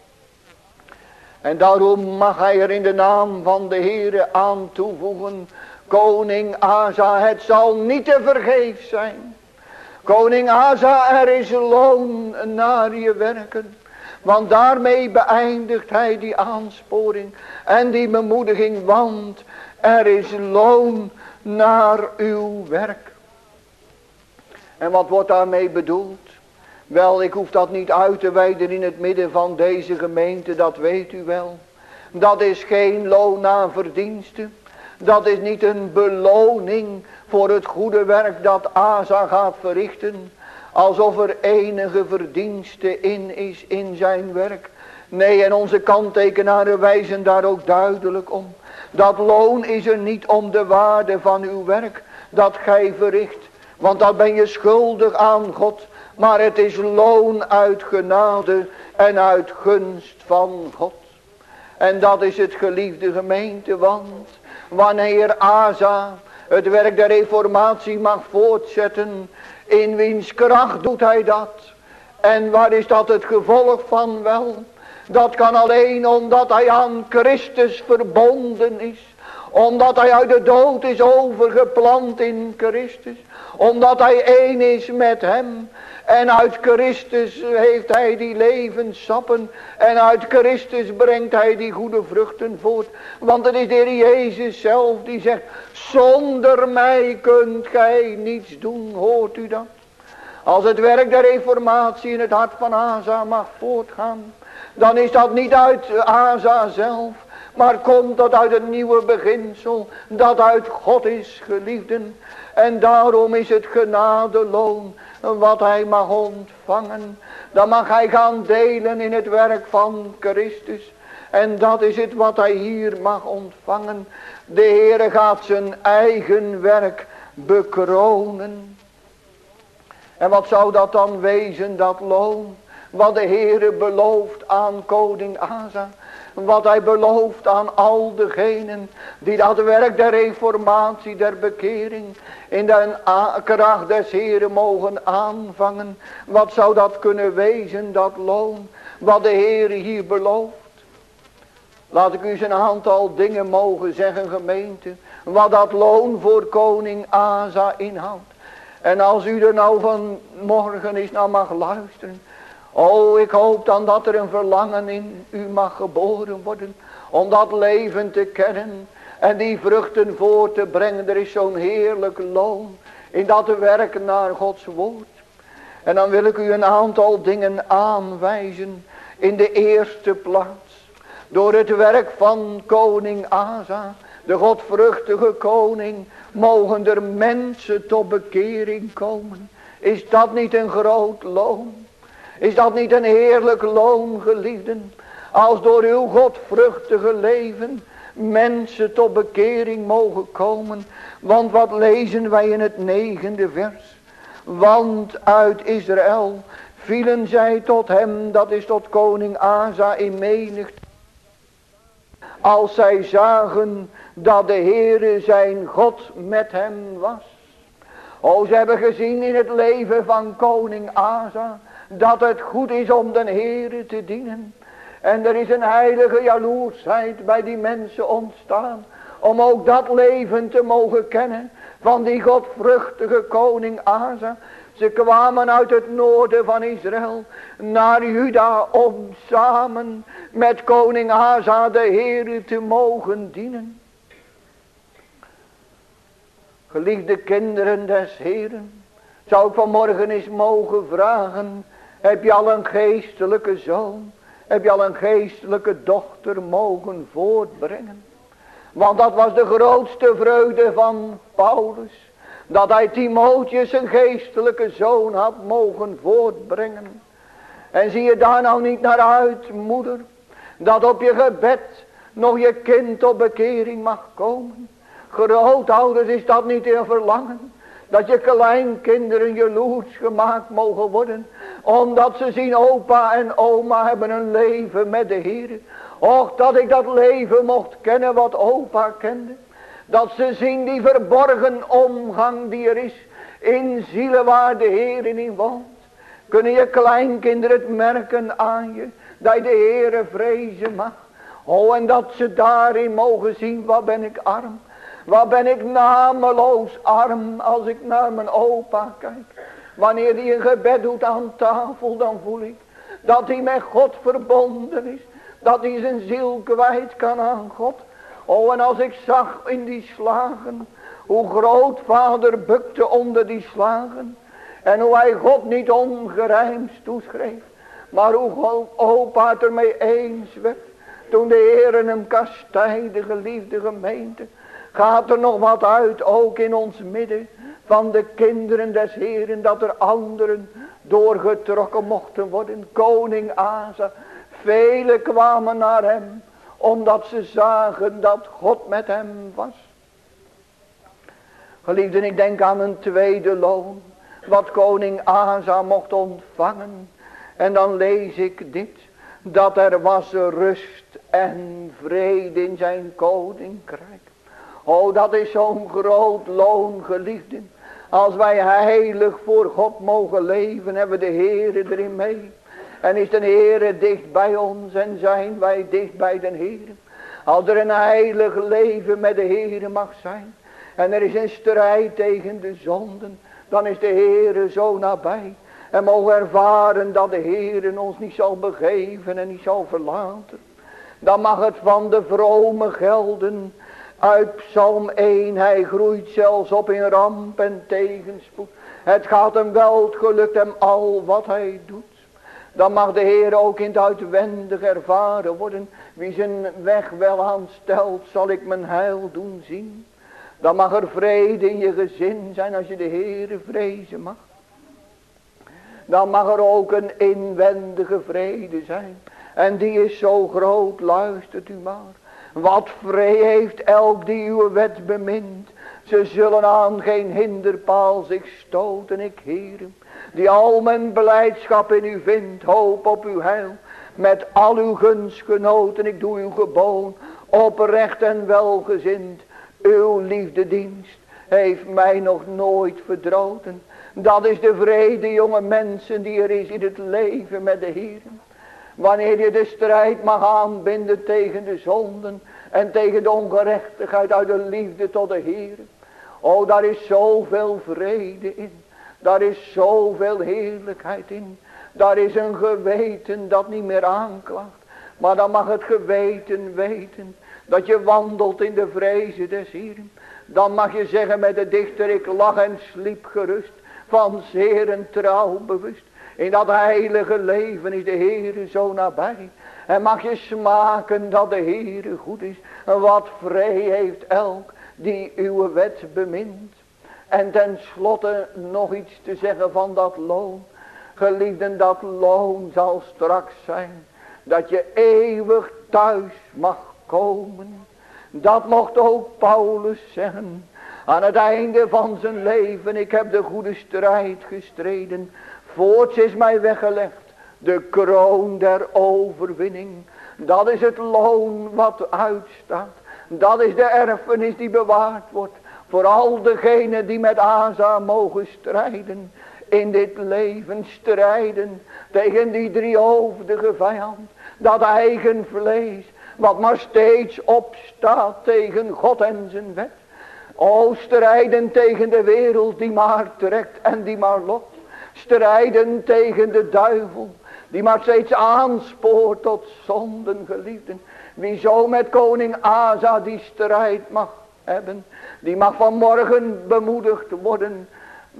En daarom mag hij er in de naam van de Heere aan toevoegen. Koning Asa, het zal niet te vergeefs zijn. Koning Asa, er is loon naar je werken. Want daarmee beëindigt hij die aansporing en die bemoediging. Want er is loon naar uw werk. En wat wordt daarmee bedoeld? Wel, ik hoef dat niet uit te wijden in het midden van deze gemeente, dat weet u wel. Dat is geen loon naar verdiensten. Dat is niet een beloning voor het goede werk dat Asa gaat verrichten. Alsof er enige verdienste in is in zijn werk. Nee, en onze kanttekenaren wijzen daar ook duidelijk om. Dat loon is er niet om de waarde van uw werk dat gij verricht. Want dat ben je schuldig aan God. Maar het is loon uit genade en uit gunst van God. En dat is het, geliefde gemeente, want wanneer Asa het werk der reformatie mag voortzetten, in wiens kracht doet hij dat. En waar is dat het gevolg van? Wel, dat kan alleen omdat hij aan Christus verbonden is. Omdat hij uit de dood is overgeplant in Christus. Omdat hij één is met hem. En uit Christus heeft hij die levenssappen. En uit Christus brengt hij die goede vruchten voort. Want het is de Heer Jezus zelf die zegt: zonder mij kunt gij niets doen. Hoort u dat? Als het werk der reformatie in het hart van Asa mag voortgaan, dan is dat niet uit Asa zelf, maar komt dat uit het nieuwe beginsel dat uit God is, geliefden. En daarom is het genadeloon wat hij mag ontvangen. Dan mag hij gaan delen in het werk van Christus. En dat is het wat hij hier mag ontvangen. De Heere gaat zijn eigen werk bekronen. En wat zou dat dan wezen, dat loon? Wat de Heere belooft aan koning Asa. Wat hij belooft aan al degenen die dat werk der reformatie, der bekering, in de kracht des Heeren mogen aanvangen. Wat zou dat kunnen wezen, dat loon, wat de Heere hier belooft? Laat ik u eens een aantal dingen mogen zeggen, gemeente, wat dat loon voor koning Asa inhoudt. En als u er nou van morgen eens naar mag luisteren. Oh, ik hoop dan dat er een verlangen in u mag geboren worden. Om dat leven te kennen. En die vruchten voor te brengen. Er is zo'n heerlijk loon in dat werk naar Gods woord. En dan wil ik u een aantal dingen aanwijzen. In de eerste plaats. Door het werk van koning Asa. De godvruchtige koning. Mogen er mensen tot bekering komen. Is dat niet een groot loon? Is dat niet een heerlijk loon, geliefden? Als door uw godvruchtige leven mensen tot bekering mogen komen. Want wat lezen wij in het negende vers? Want uit Israël vielen zij tot hem, dat is tot koning Asa, in menigte. Als zij zagen dat de Heere zijn God met hem was. O, ze hebben gezien in het leven van koning Asa dat het goed is om de Heere te dienen. En er is een heilige jaloersheid bij die mensen ontstaan. Om ook dat leven te mogen kennen van die godvruchtige koning Asa. Ze kwamen uit het noorden van Israël naar Juda om samen met koning Asa de Heere te mogen dienen. Geliefde kinderen des Heeren, zou ik vanmorgen eens mogen vragen: heb je al een geestelijke zoon? Heb je al een geestelijke dochter mogen voortbrengen? Want dat was de grootste vreugde van Paulus. Dat hij Timotheus een geestelijke zoon had mogen voortbrengen. En zie je daar nou niet naar uit, moeder? Dat op je gebed nog je kind tot bekering mag komen. Grootouders, is dat niet een verlangen? Dat je kleinkinderen jaloers gemaakt mogen worden. Omdat ze zien opa en oma hebben een leven met de Heer. Och, dat ik dat leven mocht kennen wat opa kende. Dat ze zien die verborgen omgang die er is in zielen waar de Heer in woont. Kunnen je kleinkinderen het merken aan je, dat je de Heere vrezen mag. Oh, en dat ze daarin mogen zien, wat ben ik arm. Wat ben ik nameloos arm als ik naar mijn opa kijk. Wanneer hij een gebed doet aan tafel, dan voel ik dat hij met God verbonden is. Dat hij zijn ziel kwijt kan aan God. Oh, en als ik zag in die slagen, hoe grootvader bukte onder die slagen. En hoe hij God niet ongerijmd toeschreef. Maar hoe opa het ermee eens werd. Toen de Heer hem kastijdde, geliefde gemeente. Gaat er nog wat uit, ook in ons midden, van de kinderen des Heeren, dat er anderen doorgetrokken mochten worden. Koning Asa, velen kwamen naar hem, omdat ze zagen dat God met hem was. Geliefden, ik denk aan een tweede loon, wat koning Asa mocht ontvangen. En dan lees ik dit, dat er was rust en vrede in zijn koninkrijk. Oh, dat is zo'n groot loon, geliefden. Als wij heilig voor God mogen leven, hebben we de Heere erin mee. En is de Heere dicht bij ons en zijn wij dicht bij de Heere. Als er een heilig leven met de Heere mag zijn. En er is een strijd tegen de zonden. Dan is de Heere zo nabij. En mogen ervaren dat de Heere ons niet zal begeven en niet zal verlaten. Dan mag het van de vrome gelden. Uit Psalm één, hij groeit zelfs op in ramp en tegenspoed. Het gaat hem wel, het gelukt hem al wat hij doet. Dan mag de Heer ook in het uitwendig ervaren worden. Wie zijn weg wel aanstelt, zal ik mijn heil doen zien. Dan mag er vrede in je gezin zijn als je de Heere vrezen mag. Dan mag er ook een inwendige vrede zijn. En die is zo groot, luistert u maar. Wat vrede heeft elk die uw wet bemint. Ze zullen aan geen hinderpaal zich stoten, ik Heere. Die al mijn blijdschap in u vindt, hoop op uw heil. Met al uw gunstgenoten, ik doe uw geboon, oprecht en welgezind. Uw liefdedienst heeft mij nog nooit verdroten. Dat is de vrede, jonge mensen, die er is in het leven met de Heer. Wanneer je de strijd mag aanbinden tegen de zonden en tegen de ongerechtigheid uit de liefde tot de Heer. O, daar is zoveel vrede in. Daar is zoveel heerlijkheid in. Daar is een geweten dat niet meer aanklaagt. Maar dan mag het geweten weten dat je wandelt in de vrezen des Heeren. Dan mag je zeggen met de dichter, ik lag en sliep gerust, van zeer en trouw bewust. In dat heilige leven is de Heere zo nabij. En mag je smaken dat de Heere goed is. En wat vrij heeft elk die uw wet bemint. En tenslotte nog iets te zeggen van dat loon. Geliefden, dat loon zal straks zijn. Dat je eeuwig thuis mag komen. Dat mocht ook Paulus zeggen. Aan het einde van zijn leven. Ik heb de goede strijd gestreden. Voorts is mij weggelegd de kroon der overwinning. Dat is het loon wat uitstaat. Dat is de erfenis die bewaard wordt. Voor al degenen die met Asa mogen strijden. In dit leven strijden tegen die driehoofdige vijand. Dat eigen vlees wat maar steeds opstaat tegen God en zijn wet. O, strijden tegen de wereld die maar trekt en die maar lokt. Strijden tegen de duivel die maar steeds aanspoort tot zonden, geliefden. Wie zo met koning Asa die strijd mag hebben, die mag vanmorgen bemoedigd worden.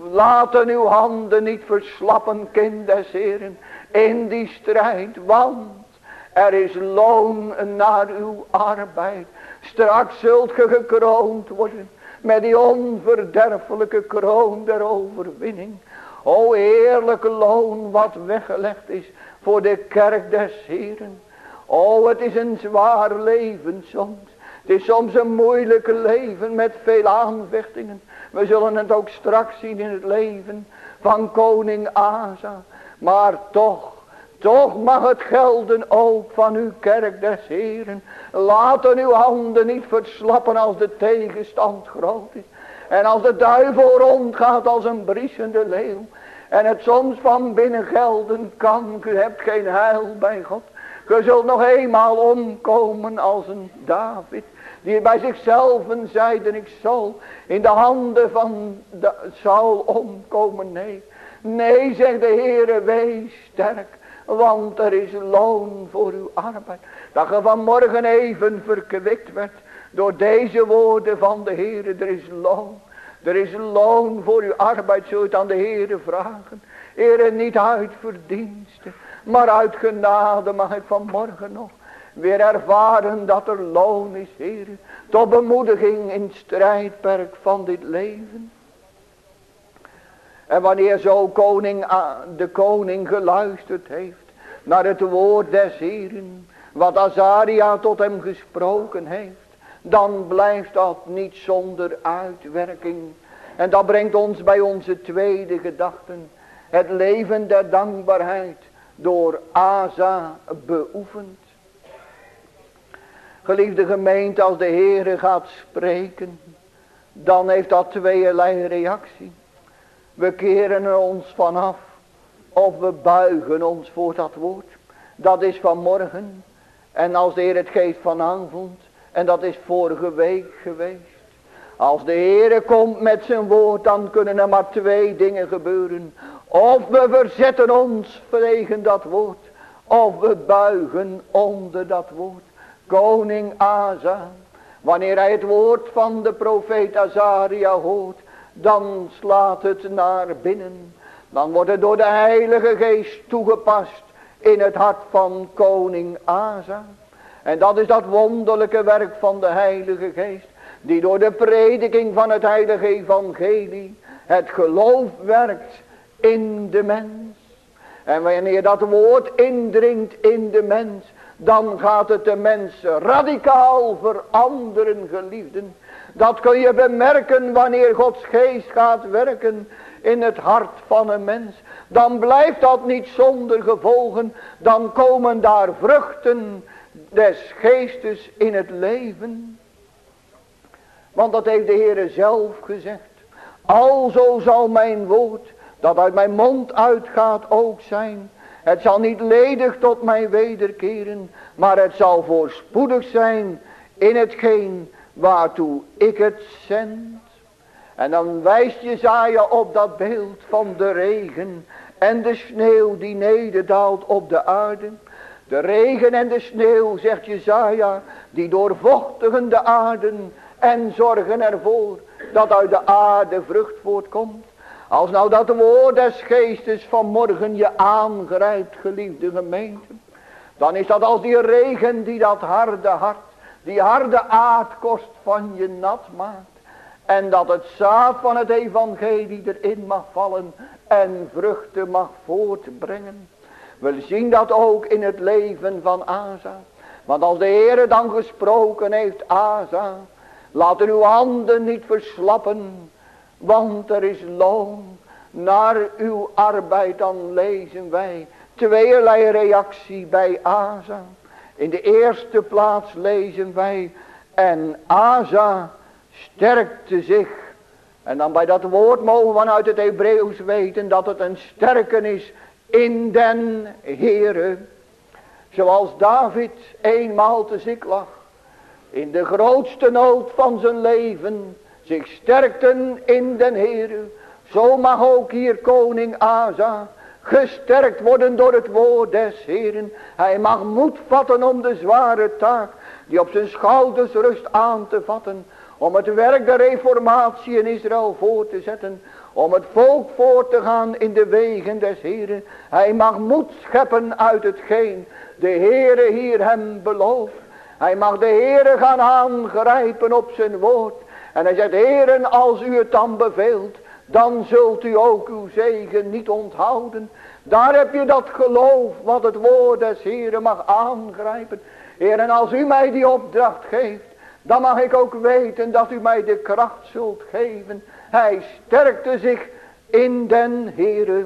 Laten uw handen niet verslappen, kind des Heeren, in die strijd, want er is loon naar uw arbeid. Straks zult ge gekroond worden met die onverderfelijke kroon der overwinning. O heerlijke loon wat weggelegd is voor de kerk des Heeren. O, het is een zwaar leven soms. Het is soms een moeilijke leven met veel aanvechtingen. We zullen het ook straks zien in het leven van koning Asa. Maar toch, toch mag het gelden ook van uw kerk des Heeren. Laten uw handen niet verslappen als de tegenstand groot is. En als de duivel rondgaat als een briesende leeuw. En het soms van binnen gelden kan. U hebt geen heil bij God. Je zult nog eenmaal omkomen als een David. Die bij zichzelf zeiden, ik zal in de handen van de Saul omkomen. Nee, nee, zegt de Heere, wees sterk. Want er is loon voor uw arbeid. Dat je vanmorgen even verkwikt werd door deze woorden van de Heere. Er is loon. Er is loon voor uw arbeid, zult het aan de Heere vragen. Heere, niet uit verdiensten, maar uit genade mag ik vanmorgen nog weer ervaren dat er loon is, Heere. Tot bemoediging in het strijdperk van dit leven. En wanneer zo koning, de koning geluisterd heeft naar het woord des Heeren, wat Azaria tot hem gesproken heeft, dan blijft dat niet zonder uitwerking. En dat brengt ons bij onze tweede gedachten. Het leven der dankbaarheid door Asa beoefend. Geliefde gemeente, als de Heere gaat spreken, dan heeft dat tweeërlei reactie. We keren er ons vanaf. Of we buigen ons voor dat woord. Dat is vanmorgen. En als de Heer het geeft vanavond. En dat is vorige week geweest. Als de Heer komt met zijn woord. Dan kunnen er maar twee dingen gebeuren. Of we verzetten ons tegen dat woord. Of we buigen onder dat woord. Koning Asa. Wanneer hij het woord van de profeet Azaria hoort. Dan slaat het naar binnen. Dan wordt het door de Heilige Geest toegepast. In het hart van koning Asa. En dat is dat wonderlijke werk van de Heilige Geest. Die door de prediking van het heilige evangelie. Het geloof werkt in de mens. En wanneer dat woord indringt in de mens. Dan gaat het de mens radicaal veranderen, geliefden. Dat kun je bemerken wanneer Gods geest gaat werken in het hart van een mens. Dan blijft dat niet zonder gevolgen. Dan komen daar vruchten des geestes in het leven. Want dat heeft de Heere zelf gezegd. Alzo zal mijn woord dat uit mijn mond uitgaat ook zijn. Het zal niet ledig tot mij wederkeren. Maar het zal voorspoedig zijn in hetgeen waartoe ik het zend. En dan wijst Jesaja op dat beeld van de regen en de sneeuw die nederdaalt op de aarde. De regen en de sneeuw, zegt Jesaja, die doorvochtigen de aarde en zorgen ervoor dat uit de aarde vrucht voortkomt. Als nou dat woord des geestes vanmorgen je aangrijpt, geliefde gemeente, dan is dat als die regen die dat harde hart, die harde aardkorst van je nat maakt. En dat het zaad van het evangelie erin mag vallen en vruchten mag voortbrengen. We zien dat ook in het leven van Asa. Want als de Heere dan gesproken heeft, Asa, laat uw handen niet verslappen, want er is loon naar uw arbeid. Dan lezen wij tweeërlei reactie bij Asa. In de eerste plaats lezen wij, en Asa sterkte zich. En dan bij dat woord mogen we vanuit het Hebreeuws weten dat het een sterken is in den Heere. Zoals David eenmaal te Ziklag in de grootste nood van zijn leven zich sterkten in den Heere. Zo mag ook hier koning Asa gesterkt worden door het woord des Heeren. Hij mag moed vatten om de zware taak die op zijn schouders rust aan te vatten. Om het werk der reformatie in Israël voor te zetten. Om het volk voor te gaan in de wegen des Heeren. Hij mag moed scheppen uit hetgeen de Heere hier hem belooft. Hij mag de Heere gaan aangrijpen op zijn woord. En hij zegt, Heeren, als u het dan beveelt, dan zult u ook uw zegen niet onthouden. Daar heb je dat geloof wat het woord des Heeren mag aangrijpen. Heer, en als u mij die opdracht geeft, dan mag ik ook weten dat u mij de kracht zult geven. Hij sterkte zich in den Heere.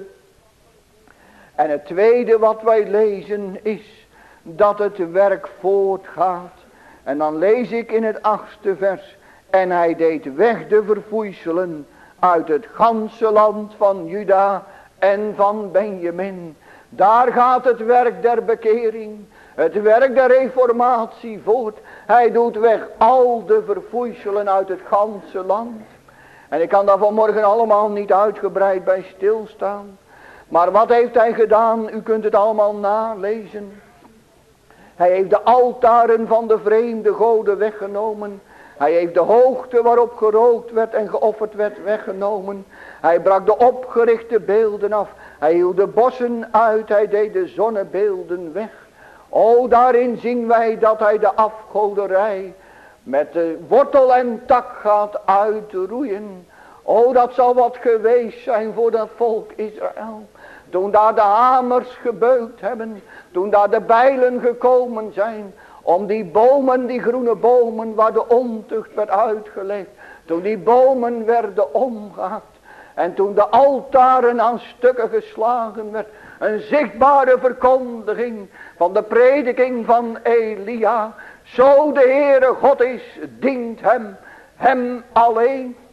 En het tweede wat wij lezen is dat het werk voortgaat. En dan lees ik in het achtste vers. En hij deed weg de verfoeiselen uit het ganse land van Juda en van Benjamin. Daar gaat het werk der bekering, het werk der reformatie voort. Hij doet weg al de verfoeiselen uit het ganse land. En ik kan daar vanmorgen allemaal niet uitgebreid bij stilstaan. Maar wat heeft hij gedaan? U kunt het allemaal nalezen. Hij heeft de altaren van de vreemde goden weggenomen. Hij heeft de hoogte waarop gerookt werd en geofferd werd weggenomen. Hij brak de opgerichte beelden af. Hij hield de bossen uit. Hij deed de zonnebeelden weg. O, daarin zien wij dat hij de afgoderij met de wortel en tak gaat uitroeien. O, dat zal wat geweest zijn voor dat volk Israël. Toen daar de hamers gebeukt hebben. Toen daar de bijlen gekomen zijn. Om die bomen, die groene bomen waar de ontucht werd uitgelegd. Toen die bomen werden omgehakt. En toen de altaren aan stukken geslagen werd. Een zichtbare verkondiging van de prediking van Elia. Zo de Heere God is, dient hem, hem alleen.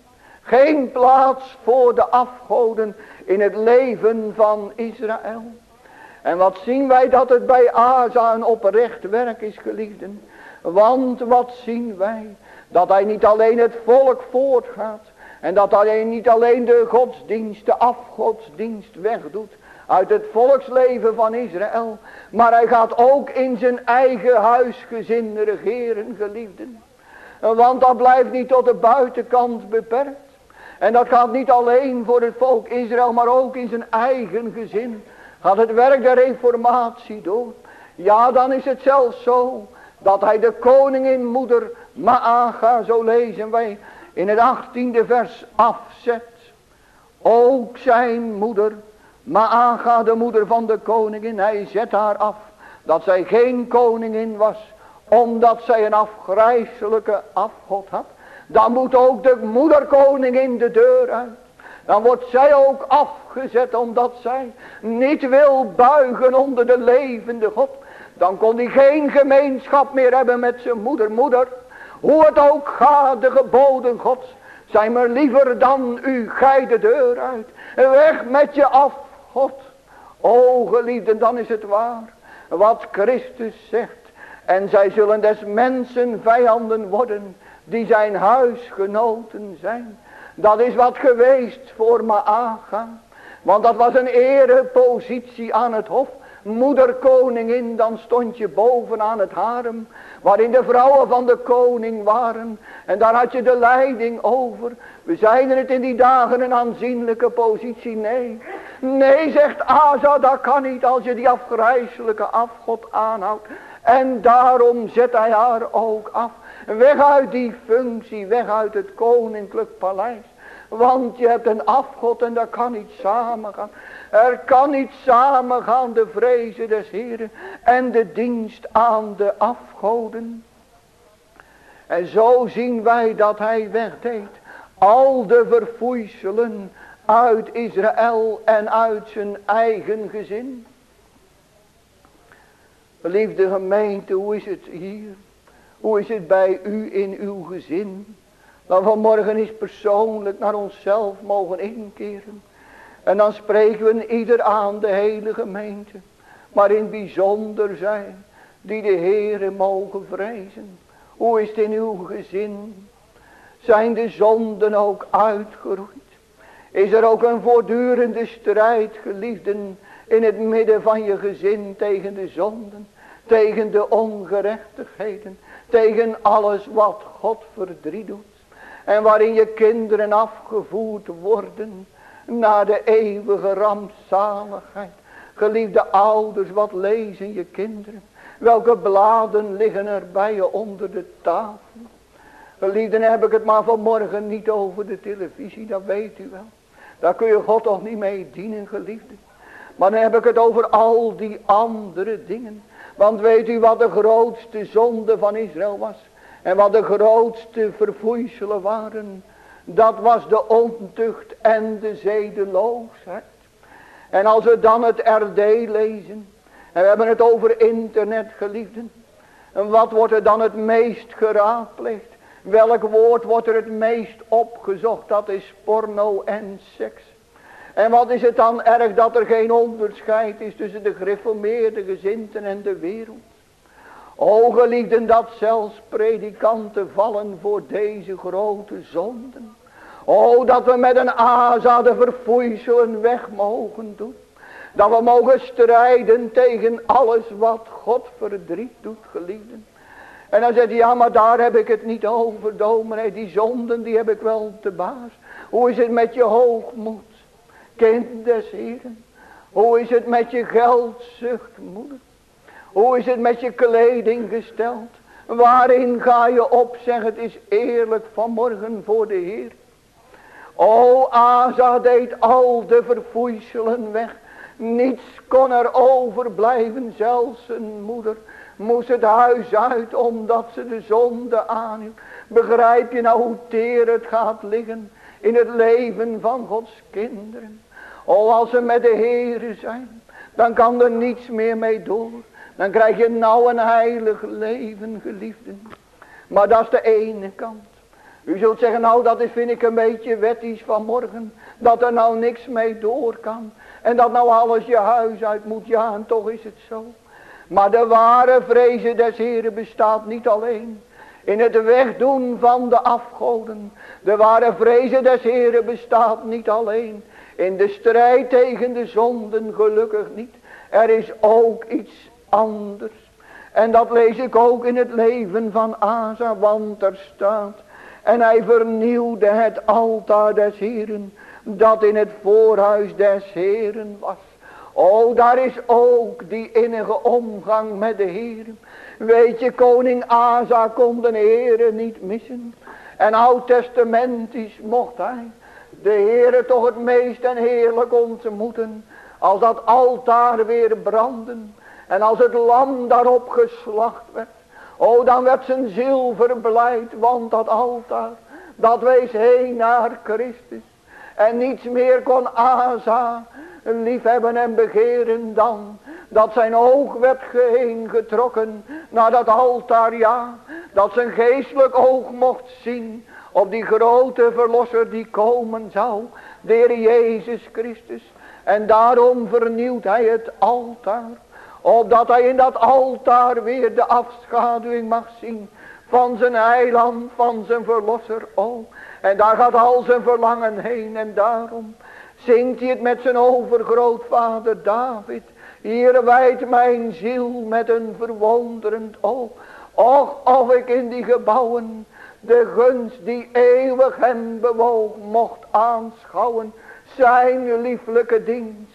Geen plaats voor de afgoden in het leven van Israël. En wat zien wij dat het bij Asa een oprecht werk is, geliefden. Want wat zien wij? Dat hij niet alleen het volk voortgaat. En dat hij niet alleen de godsdienst, de afgodsdienst wegdoet uit het volksleven van Israël. Maar hij gaat ook in zijn eigen huisgezin regeren, geliefden. Want dat blijft niet tot de buitenkant beperkt. En dat gaat niet alleen voor het volk Israël, maar ook in zijn eigen gezin. Gaat het werk der reformatie door. Ja, dan is het zelfs zo dat hij de koninginmoeder Maaga, zo lezen wij in het achttiende vers, afzet. Ook zijn moeder Maaga, de moeder van de koningin, hij zet haar af. Dat zij geen koningin was, omdat zij een afgrijselijke afgod had. Dan moet ook de moederkoningin de deur uit. Dan wordt zij ook afgezet omdat zij niet wil buigen onder de levende God. Dan kon hij geen gemeenschap meer hebben met zijn moeder. Moeder, hoe het ook gaat, de geboden Gods zijn me liever dan u, gij de deur uit. Weg met je afgod. O geliefden, dan is het waar wat Christus zegt. En zij zullen des mensen vijanden worden die zijn huisgenoten zijn. Dat is wat geweest voor Maaga. Want dat was een erepositie aan het hof. Moederkoningin, dan stond je bovenaan het harem. Waarin de vrouwen van de koning waren. En daar had je de leiding over. We zeiden het in die dagen een aanzienlijke positie. Nee, nee zegt Asa, dat kan niet als je die afgrijselijke afgod aanhoudt. En daarom zet hij haar ook af. Weg uit die functie, weg uit het koninklijk paleis. Want je hebt een afgod en dat kan niet samengaan. Er kan niet samengaan de vrezen des Heeren en de dienst aan de afgoden. En zo zien wij dat hij wegdeed al de verfoeiselen uit Israël en uit zijn eigen gezin. Geliefde gemeente, hoe is het hier? Hoe is het bij u in uw gezin? Dan vanmorgen is persoonlijk naar onszelf mogen inkeren. En dan spreken we ieder aan, de hele gemeente. Maar in het bijzonder zijn die de Heere mogen vrezen. Hoe is het in uw gezin? Zijn de zonden ook uitgeroeid? Is er ook een voortdurende strijd, geliefden, in het midden van je gezin tegen de zonden, tegen de ongerechtigheden, tegen alles wat God verdriet doet. En waarin je kinderen afgevoerd worden naar de eeuwige rampzaligheid. Geliefde ouders, wat lezen je kinderen? Welke bladen liggen er bij je onder de tafel? Geliefden, heb ik het maar vanmorgen niet over de televisie, dat weet u wel. Daar kun je God toch niet mee dienen, geliefden. Maar dan heb ik het over al die andere dingen. Want weet u wat de grootste zonde van Israël was? En wat de grootste verfoeiselen waren? Dat was de ontucht en de zedeloosheid. En als we dan het R D lezen. En we hebben het over internet, geliefden. En wat wordt er dan het meest geraadpleegd? Welk woord wordt er het meest opgezocht? Dat is porno en seks. En wat is het dan erg dat er geen onderscheid is tussen de gereformeerde gezinten en de wereld. O geliefden, dat zelfs predikanten vallen voor deze grote zonden. O dat we met een Asa de verfoeiselen weg mogen doen. Dat we mogen strijden tegen alles wat God verdriet doet, geliefden. En dan zegt hij, ja maar daar heb ik het niet over, dominee. Die zonden die heb ik wel te baas. Hoe is het met je hoogmoed, kind des Heren? Hoe is het met je geldzucht, moeder? Hoe is het met je kleding gesteld? Waarin ga je op, zeg het is eerlijk vanmorgen voor de Heer. O Asa deed al de verfoeiselen weg. Niets kon er overblijven, zelfs zijn moeder moest het huis uit omdat ze de zonde aanhield. Begrijp je nou hoe teer het gaat liggen in het leven van Gods kinderen? O als ze met de Heere zijn, dan kan er niets meer mee door. Dan krijg je nou een heilig leven, geliefden. Maar dat is de ene kant. U zult zeggen, nou dat is, vind ik een beetje wettisch vanmorgen. Dat er nou niks mee door kan. En dat nou alles je huis uit moet. Ja, en toch is het zo. Maar de ware vrezen des Heren bestaat niet alleen in het wegdoen van de afgoden. De ware vrezen des Heren bestaat niet alleen in de strijd tegen de zonden, gelukkig niet. Er is ook iets anders. En dat lees ik ook in het leven van Asa, want er staat: en hij vernieuwde het altaar des Heren, dat in het voorhuis des Heren was. O, daar is ook die innige omgang met de Heren. Weet je, koning Asa kon de Heren niet missen. En oud-testamentisch mocht hij de Heren toch het meest en heerlijk ontmoeten. Als dat altaar weer brandde. En als het lam daarop geslacht werd. O, dan werd zijn ziel verblijd. Want dat altaar, dat wees heen naar Christus. En niets meer kon Asa liefhebben en begeren dan dat zijn oog werd heen getrokken naar dat altaar, ja. Dat zijn geestelijk oog mocht zien op die grote verlosser die komen zou, de Heer Jezus Christus. En daarom vernieuwt hij het altaar, opdat hij in dat altaar weer de afschaduwing mag zien van zijn heiland, van zijn verlosser. Oh, en daar gaat al zijn verlangen heen. En daarom zingt hij het met zijn overgrootvader David: hier wijdt mijn ziel met een verwonderend oog. Och, of ik in die gebouwen de gunst die eeuwig hem bewoog mocht aanschouwen, zijn lieflijke dienst.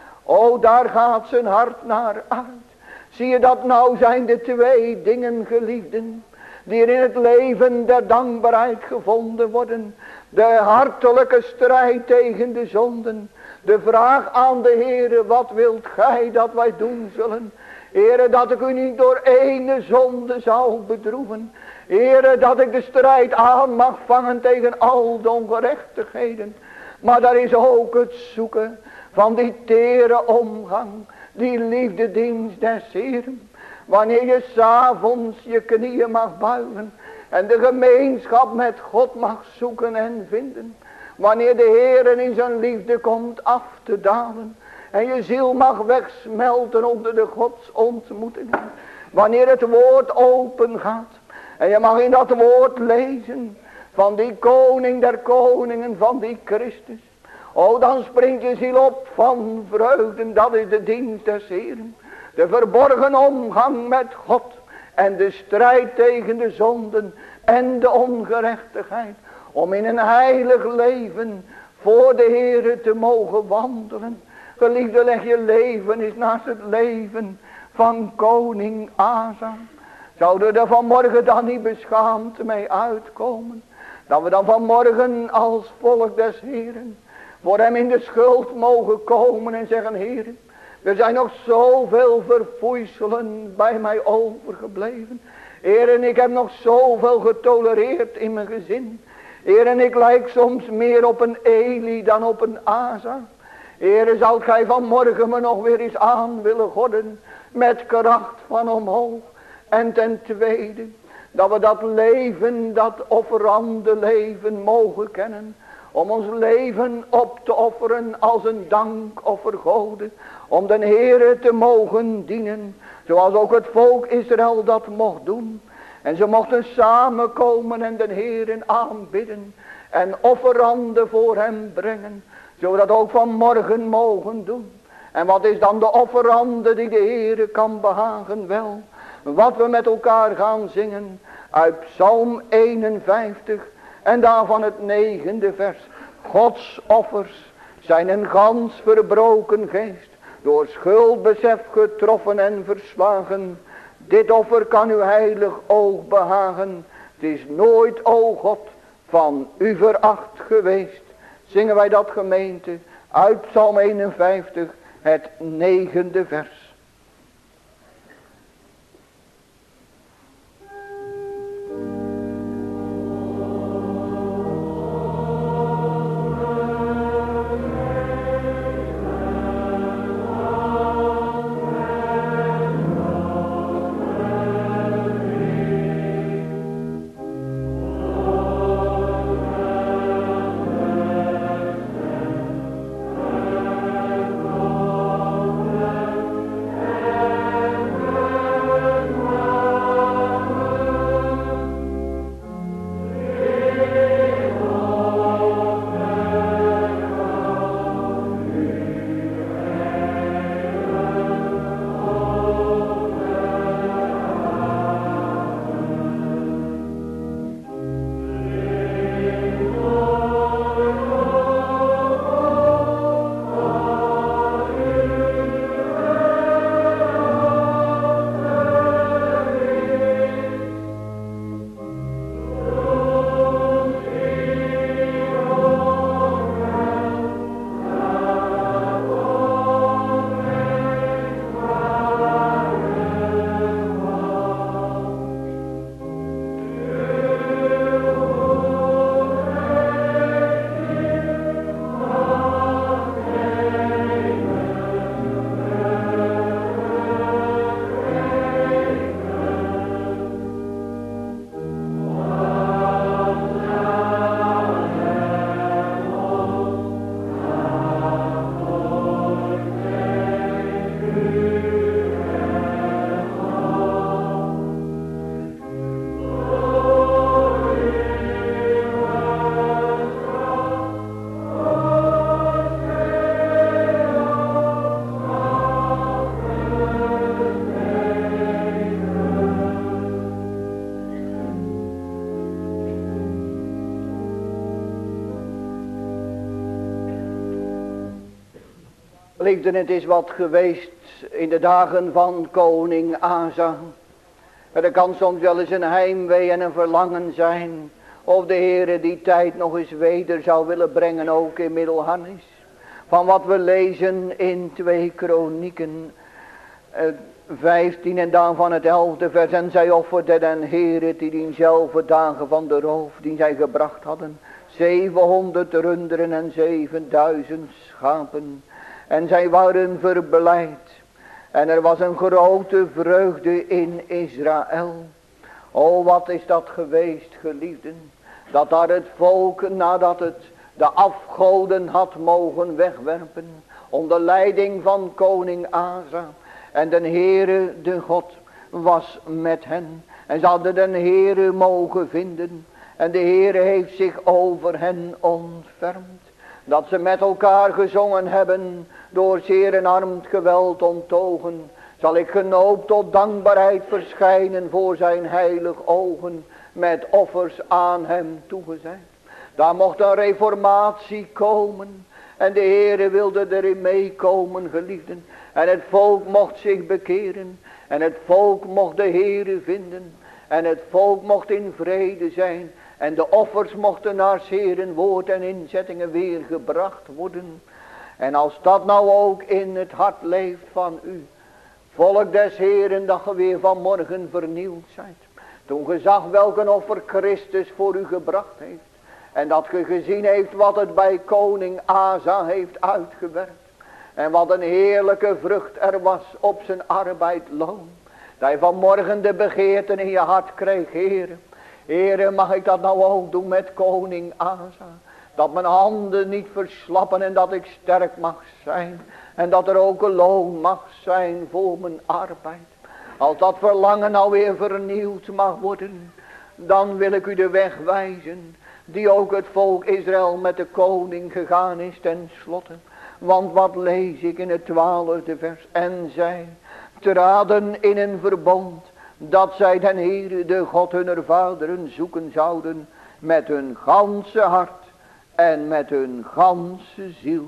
O, daar gaat zijn hart naar uit. Zie je dat nou zijn de twee dingen, geliefden, die er in het leven der dankbaarheid gevonden worden. De hartelijke strijd tegen de zonden. De vraag aan de Heere: wat wilt gij dat wij doen zullen? Heere, dat ik u niet door ene zonde zou bedroeven. Heere, dat ik de strijd aan mag vangen tegen al de ongerechtigheden. Maar daar is ook het zoeken van die tere omgang, die liefdedienst des Heeren. Wanneer je 's avonds je knieën mag buigen en de gemeenschap met God mag zoeken en vinden. Wanneer de Heer in zijn liefde komt af te dalen en je ziel mag wegsmelten onder de godsontmoetingen. Wanneer het woord open gaat en je mag in dat woord lezen van die koning der koningen, van die Christus. O, dan springt je ziel op van vreugde. Dat is de dienst des Heeren. De verborgen omgang met God. En de strijd tegen de zonden en de ongerechtigheid. Om in een heilig leven voor de Heere te mogen wandelen. Geliefde, leg je leven is naast het leven van koning Asa. Zouden we er vanmorgen dan niet beschaamd mee uitkomen? Dat we dan vanmorgen als volk des Heeren voor hem in de schuld mogen komen en zeggen: Heere, er zijn nog zoveel verfoeiselen bij mij overgebleven. Heer, en ik heb nog zoveel getolereerd in mijn gezin. Heer, en ik lijk soms meer op een Eli dan op een Asa. Heer, zou gij vanmorgen me nog weer eens aan willen gorden met kracht van omhoog. En ten tweede, dat we dat leven, dat offerande leven mogen kennen. Om ons leven op te offeren als een dankoffer Gode. Om den Heere te mogen dienen. Zoals ook het volk Israël dat mocht doen. En ze mochten samenkomen en den Heere aanbidden. En offeranden voor hem brengen. Zodat ook vanmorgen mogen doen. En wat is dan de offerande die de Heere kan behagen? Wel, wat we met elkaar gaan zingen uit Psalm eenenvijftig. En daarvan het negende vers. Gods offers zijn een gans verbroken geest, door schuldbesef getroffen en verslagen. Dit offer kan uw heilig oog behagen. Het is nooit, o God, van u veracht geweest. Zingen wij dat, gemeente, uit Psalm eenenvijftig, het negende vers. Oh Liefden, het is wat geweest in de dagen van koning Asa. Er kan soms wel eens een heimwee en een verlangen zijn. Of de Heere die tijd nog eens weder zou willen brengen, ook in Middelharnis. Van wat we lezen in twee Kronieken eh, vijftien en dan van het elfde vers. En zij offerde den Heere die diezelfde dagen van de roof die zij gebracht hadden. Zevenhonderd runderen en zevenduizend schapen. En zij waren verblijd. En er was een grote vreugde in Israël. O, wat is dat geweest, geliefden. Dat daar het volk, nadat het de afgoden had mogen wegwerpen. Onder leiding van koning Asa. En de Heere, de God, was met hen. En ze hadden de Heere mogen vinden. En de Heere heeft zich over hen ontfermd. Dat ze met elkaar gezongen hebben. Door zeer en arm geweld onttogen. Zal ik genoopt tot dankbaarheid verschijnen voor zijn heilig ogen. Met offers aan hem toegezegd. Daar mocht een reformatie komen. En de Heere wilde erin meekomen, geliefden. En het volk mocht zich bekeren. En het volk mocht de Heere vinden. En het volk mocht in vrede zijn. En de offers mochten naar Heeren woord en inzettingen weer gebracht worden. En als dat nou ook in het hart leeft van u. Volk des Heeren, dat ge weer vanmorgen vernieuwd zijt. Toen ge zag welke offer Christus voor u gebracht heeft. En dat ge gezien heeft wat het bij koning Asa heeft uitgewerkt. En wat een heerlijke vrucht er was op zijn arbeid loon. Dat je vanmorgen de begeerten in je hart kreeg, Heere. Heere, mag ik dat nou ook doen met koning Asa. Dat mijn handen niet verslappen en dat ik sterk mag zijn. En dat er ook een loon mag zijn voor mijn arbeid. Als dat verlangen nou weer vernieuwd mag worden. Dan wil ik u de weg wijzen. Die ook het volk Israël met de koning gegaan is ten slotte. Want wat lees ik in het twaalfde vers. En zij traden in een verbond. Dat zij den Heere, de God hunner vaderen, zoeken zouden. Met hun ganse hart. En met hun ganse ziel.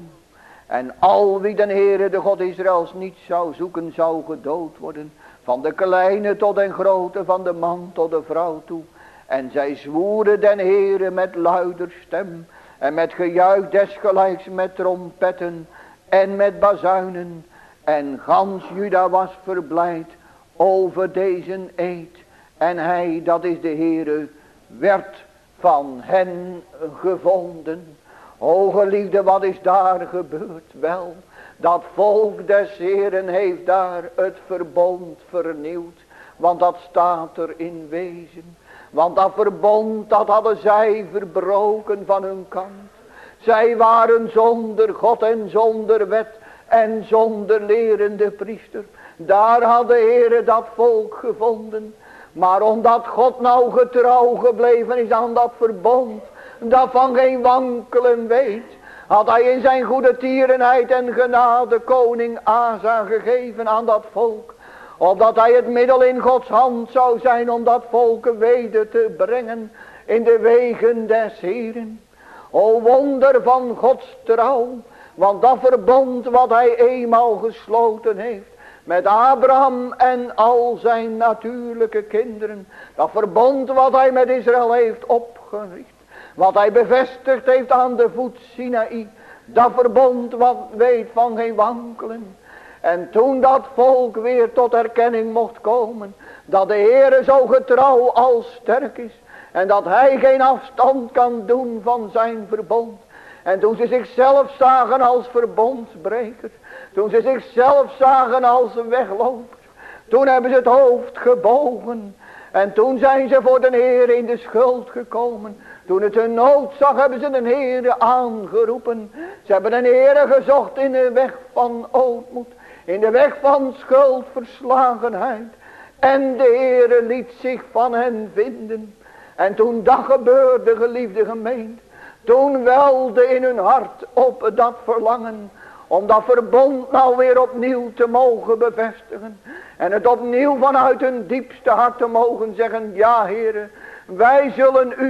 En al wie den Heere, de God Israëls, niet zou zoeken, zou gedood worden. Van de kleine tot den grote, van de man tot de vrouw toe. En zij zwoeren den Heere met luider stem. En met gejuich desgelijks met trompetten. En met bazuinen. En gans Juda was verblijd over deze eed. En hij, dat is de Heere, werd van hen gevonden. O geliefde, wat is daar gebeurd? Wel, dat volk des Heeren heeft daar het verbond vernieuwd. Want dat staat er in wezen. Want dat verbond, dat hadden zij verbroken van hun kant. Zij waren zonder God en zonder wet en zonder lerende priester. Daar had de Heere dat volk gevonden. Maar omdat God nou getrouw gebleven is aan dat verbond, dat van geen wankelen weet, had hij in zijn goede tierenheid en genade koning Asa gegeven aan dat volk. Opdat hij het middel in Gods hand zou zijn om dat volk weder te brengen in de wegen des Heeren. O wonder van Gods trouw, want dat verbond wat hij eenmaal gesloten heeft. Met Abraham en al zijn natuurlijke kinderen. Dat verbond wat hij met Israël heeft opgericht. Wat hij bevestigd heeft aan de voet Sinaï. Dat verbond wat weet van geen wankelen. En toen dat volk weer tot erkenning mocht komen. Dat de Heere zo getrouw als sterk is. En dat hij geen afstand kan doen van zijn verbond. En toen ze zichzelf zagen als verbondsbrekers. Toen ze zichzelf zagen als weglopers. Toen hebben ze het hoofd gebogen. En toen zijn ze voor de Heer in de schuld gekomen. Toen het hun nood zag, hebben ze de Heer aangeroepen. Ze hebben de Heer gezocht in de weg van ootmoed. In de weg van schuldverslagenheid. En de Heer liet zich van hen vinden. En toen dat gebeurde, geliefde gemeente. Toen welde in hun hart op dat verlangen. Om dat verbond nou weer opnieuw te mogen bevestigen. En het opnieuw vanuit hun diepste hart te mogen zeggen. Ja, Heere, wij zullen u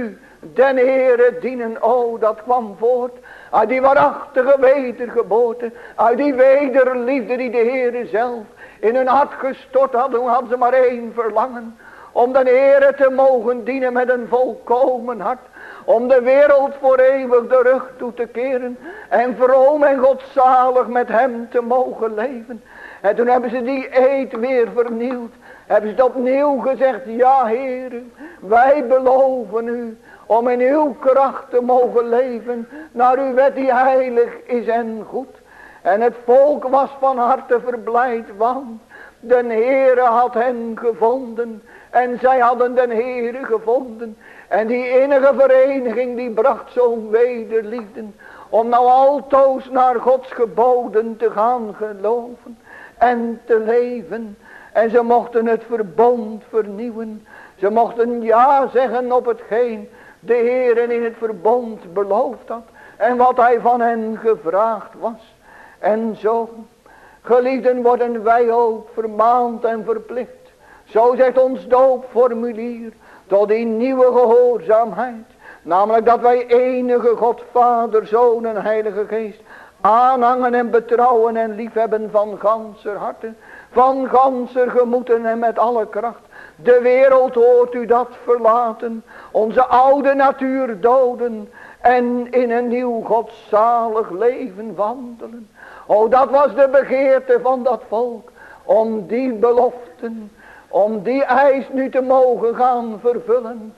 Den Heere dienen, oh dat kwam voort uit die waarachtige wedergeboorte, uit die wederliefde die de Heere zelf in hun hart gestort had. Toen hadden ze maar één verlangen, om de Heere te mogen dienen met een volkomen hart. Om de wereld voor eeuwig de rug toe te keren. En vroom en godzalig met hem te mogen leven. En toen hebben ze die eed weer vernieuwd. Hebben ze het opnieuw gezegd. Ja Heere, wij beloven u om in uw kracht te mogen leven. Naar uw wet die heilig is en goed. En het volk was van harte verblijd. Want de Heere had hen gevonden. En zij hadden den Heere gevonden. En die innige vereniging die bracht zo'n wederliefde. Om nou altoos naar Gods geboden te gaan geloven. En te leven. En ze mochten het verbond vernieuwen. Ze mochten ja zeggen op hetgeen de Heer in het verbond beloofd had. En wat hij van hen gevraagd was. En zo, geliefden, worden wij ook vermaand en verplicht. Zo zegt ons doopformulier. Tot die nieuwe gehoorzaamheid. Namelijk dat wij enige God, Vader, Zoon en Heilige Geest aanhangen en betrouwen en liefhebben van ganser harte. Van ganser gemoeden en met alle kracht. De wereld hoort u dat verlaten. Onze oude natuur doden. En in een nieuw godzalig leven wandelen. O, dat was de begeerte van dat volk. Om die beloften. Om die eis nu te mogen gaan vervullen.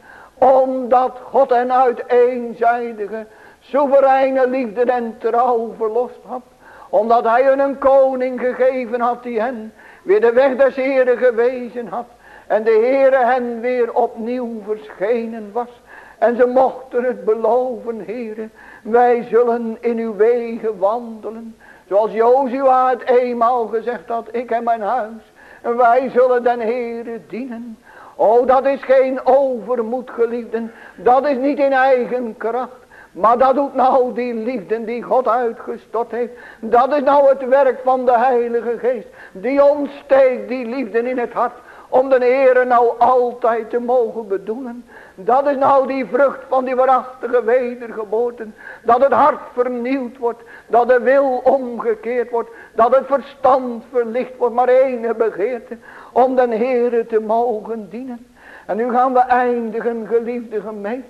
Omdat God hen uit eenzijdige, soevereine liefde en trouw verlost had. Omdat hij hun een koning gegeven had die hen weer de weg des Heeren gewezen had. En de Heere hen weer opnieuw verschenen was. En ze mochten het beloven, Heere. Wij zullen in uw wegen wandelen. Zoals Jozua het eenmaal gezegd had. Ik en mijn huis. En wij zullen den Heere dienen. O, dat is geen overmoed, geliefden. Dat is niet in eigen kracht. Maar dat doet nou die liefde die God uitgestort heeft. Dat is nou het werk van de Heilige Geest. Die ontsteekt die liefde in het hart. Om de Heere nou altijd te mogen bedoelen. Dat is nou die vrucht van die waarachtige wedergeboorte. Dat het hart vernieuwd wordt. Dat de wil omgekeerd wordt. Dat het verstand verlicht wordt. Maar ene begeerte. Om de Heere te mogen dienen. En nu gaan we eindigen, geliefde gemeente.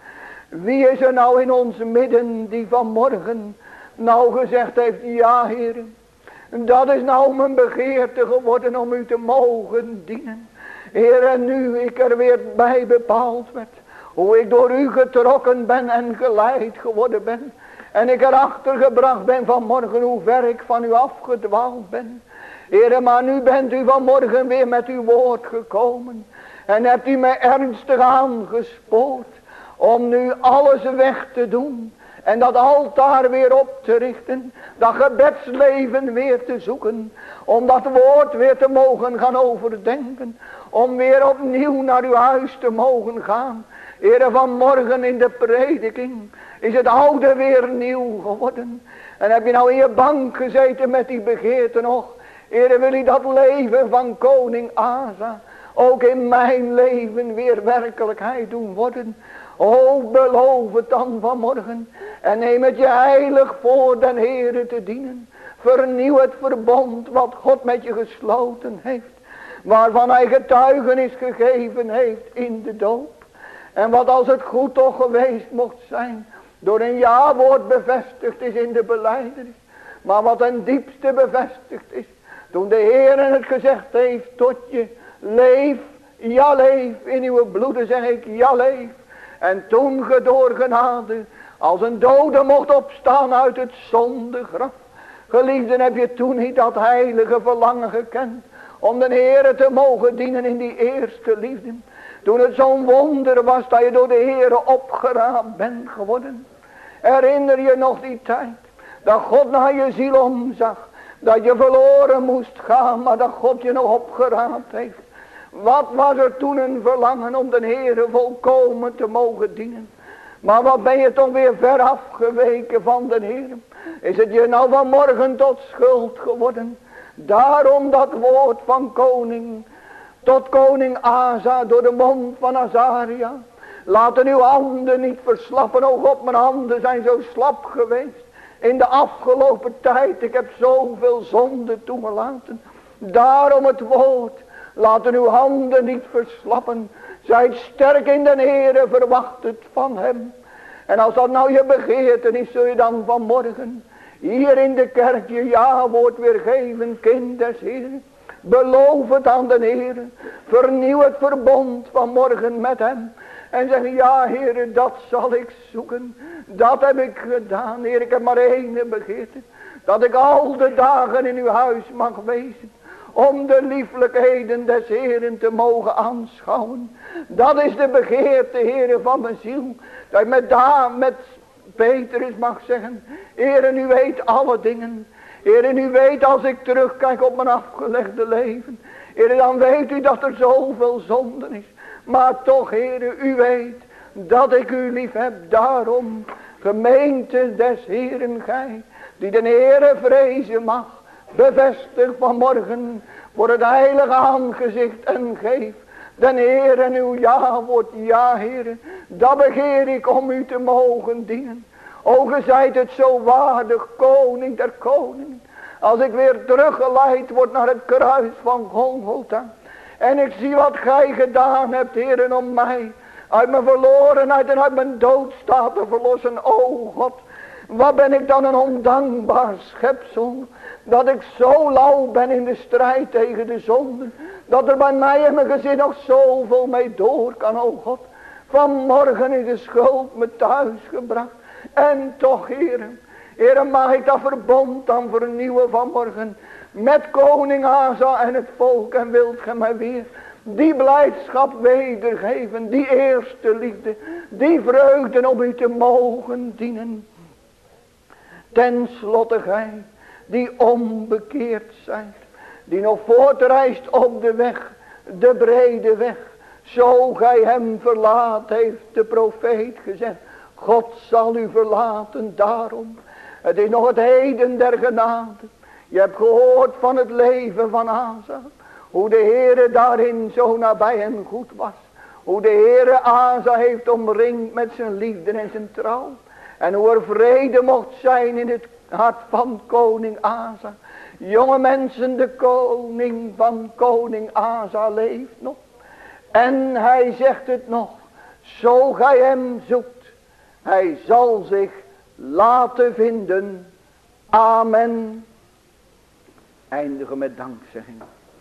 Wie is er nou in ons midden die vanmorgen nou gezegd heeft. Ja Heere. Dat is nou mijn begeerte geworden om u te mogen dienen. Heer, en nu ik er weer bij bepaald werd. Hoe ik door u getrokken ben en geleid geworden ben. En ik erachter gebracht ben vanmorgen hoe ver ik van u afgedwaald ben. Heer, maar nu bent u vanmorgen weer met uw woord gekomen. En hebt u mij ernstig aangespoord. Om nu alles weg te doen. En dat altaar weer op te richten. Dat gebedsleven weer te zoeken. Om dat woord weer te mogen gaan overdenken. Om weer opnieuw naar uw huis te mogen gaan. Heere, vanmorgen in de prediking is het oude weer nieuw geworden. En heb je nou in je bank gezeten met die begeerte nog. Heere, wil je dat leven van koning Asa ook in mijn leven weer werkelijkheid doen worden. O, beloof het dan vanmorgen. En neem het je heilig voor den Heere te dienen. Vernieuw het verbond wat God met je gesloten heeft. Waarvan hij getuigenis gegeven heeft in de doop. En wat als het goed toch geweest mocht zijn. Door een ja-woord bevestigd is in de belijdenis. Maar wat een diepste bevestigd is. Toen de Heer het gezegd heeft tot je. Leef, ja leef. In uw bloeden zeg ik ja leef. En toen ge door genade als een dode mocht opstaan uit het zondegraf. Geliefden, heb je toen niet dat heilige verlangen gekend. Om de Heere te mogen dienen in die eerste liefde. Toen het zo'n wonder was dat je door de Heere opgeraapt bent geworden. Herinner je nog die tijd. Dat God naar je ziel omzag. Dat je verloren moest gaan. Maar dat God je nog opgeraapt heeft. Wat was er toen een verlangen om de Heere volkomen te mogen dienen. Maar wat ben je toch weer ver afgeweken van de Heere. Is het je nou vanmorgen tot schuld geworden. Daarom dat woord van koning. Tot koning Asa door de mond van Azaria. Laten uw handen niet verslappen. O God, mijn handen zijn zo slap geweest. In de afgelopen tijd. Ik heb zoveel zonde toegelaten. Daarom het woord. Laten uw handen niet verslappen. Zijt sterk in de Heere. Verwacht het van hem. En als dat nou je begeerte is. Zul je dan vanmorgen. Hier in de kerk je ja-woord weer geven. Kind des Heeren. Beloof het aan de Heer. Vernieuw het verbond van morgen met hem. En zeg, ja Heer, dat zal ik zoeken. Dat heb ik gedaan. Heer, ik heb maar één begeerte. Dat ik al de dagen in uw huis mag wezen. Om de lieflijkheden des Heeren te mogen aanschouwen. Dat is de begeerte, Heer, van mijn ziel. Dat ik met, da met Petrus mag zeggen. Heer, u weet alle dingen. Heer, u weet als ik terugkijk op mijn afgelegde leven. Heer, dan weet u dat er zoveel zonde is. Maar toch, Heer, u weet dat ik u lief heb. Daarom, gemeente des Heeren, gij, die de Heere vrezen mag, bevestig vanmorgen voor het heilige aangezicht en geef den Heere uw ja-woord. Ja, Heer, dat begeer ik om u te mogen dienen. O, ge zijt het zo waardig, koning der koningen. Als ik weer teruggeleid word naar het kruis van Golgotha. En ik zie wat gij gedaan hebt, Heer, om mij uit mijn verlorenheid en uit mijn doodstaat te verlossen. O God, wat ben ik dan een ondankbaar schepsel. Dat ik zo lauw ben in de strijd tegen de zonde. Dat er bij mij en mijn gezin nog zoveel mee door kan, o God. Vanmorgen is de schuld me thuis gebracht. En toch, Heer, Heer, mag ik dat verbond dan vernieuwen vanmorgen. Met koning Asa en het volk. En wilt gij mij weer die blijdschap wedergeven. Die eerste liefde. Die vreugde om u te mogen dienen. Ten slotte gij, die onbekeerd zijt. Die nog voortreist op de weg. De brede weg. Zo gij hem verlaat, heeft de profeet gezegd. God zal u verlaten, daarom. Het is nog het heden der genade. Je hebt gehoord van het leven van Asa. Hoe de Heere daarin zo nabij en goed was. Hoe de Heere Asa heeft omringd met zijn liefde en zijn trouw. En hoe er vrede mocht zijn in het hart van koning Asa. Jonge mensen, de koning van koning Asa leeft nog. En hij zegt het nog. Zo gij hem zoekt. Hij zal zich laten vinden. Amen. Eindigen met dankzegging.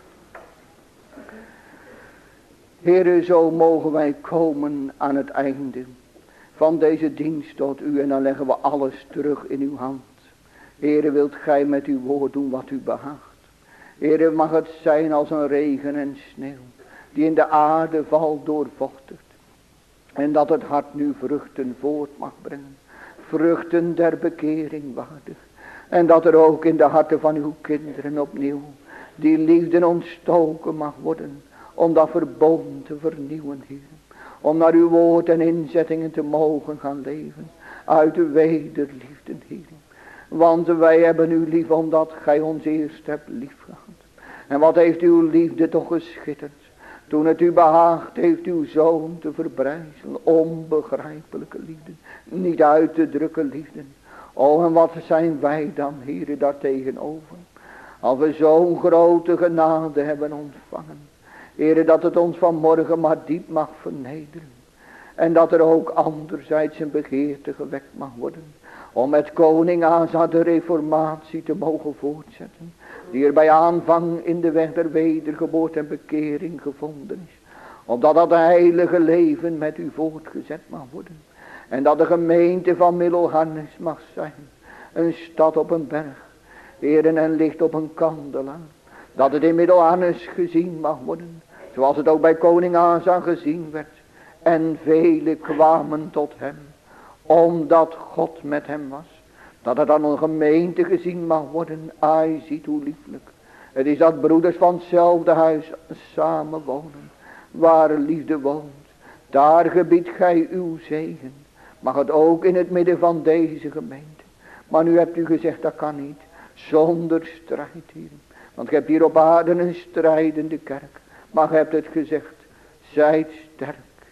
Heere, zo mogen wij komen aan het einde van deze dienst tot u. En dan leggen we alles terug in uw hand. Heere, wilt gij met uw woord doen wat u behaagt. Heere, mag het zijn als een regen en sneeuw. Die in de aarde valt doorvochtigd. En dat het hart nu vruchten voort mag brengen. Vruchten der bekering waardig. En dat er ook in de harten van uw kinderen opnieuw die liefde ontstoken mag worden. Om dat verbond te vernieuwen, Heer. Om naar uw woord en inzettingen te mogen gaan leven. Uit de wederliefde, Heer. Want wij hebben u lief omdat gij ons eerst hebt lief gehad. En wat heeft uw liefde toch geschitterd. Toen het u behaagd heeft uw zoon te verbrijzelen. Onbegrijpelijke liefde. Niet uit te drukken liefde. O, en wat zijn wij dan, Heere, daartegenover. Als we zo'n grote genade hebben ontvangen. Heere, dat het ons vanmorgen maar diep mag vernederen. En dat er ook anderzijds een begeerte gewekt mag worden. Om met koning Asa de reformatie te mogen voortzetten. Die er bij aanvang in de weg der wedergeboorte en bekering gevonden is. Opdat dat heilige leven met u voortgezet mag worden. En dat de gemeente van Middelharnis mag zijn. Een stad op een berg. Heren, en licht op een kandelaar. Dat het in Middelharnis gezien mag worden. Zoals het ook bij koning Asa gezien werd. En velen kwamen tot hem. Omdat God met hem was. Dat er dan een gemeente gezien mag worden. Ai, ziet hoe lieflijk. Het is dat broeders van hetzelfde huis samen wonen. Waar liefde woont. Daar gebiedt gij uw zegen. Mag het ook in het midden van deze gemeente. Maar nu hebt u gezegd dat kan niet. Zonder strijd hier. Want je hebt hier op aarde een strijdende kerk. Maar je hebt het gezegd. Zijt sterk.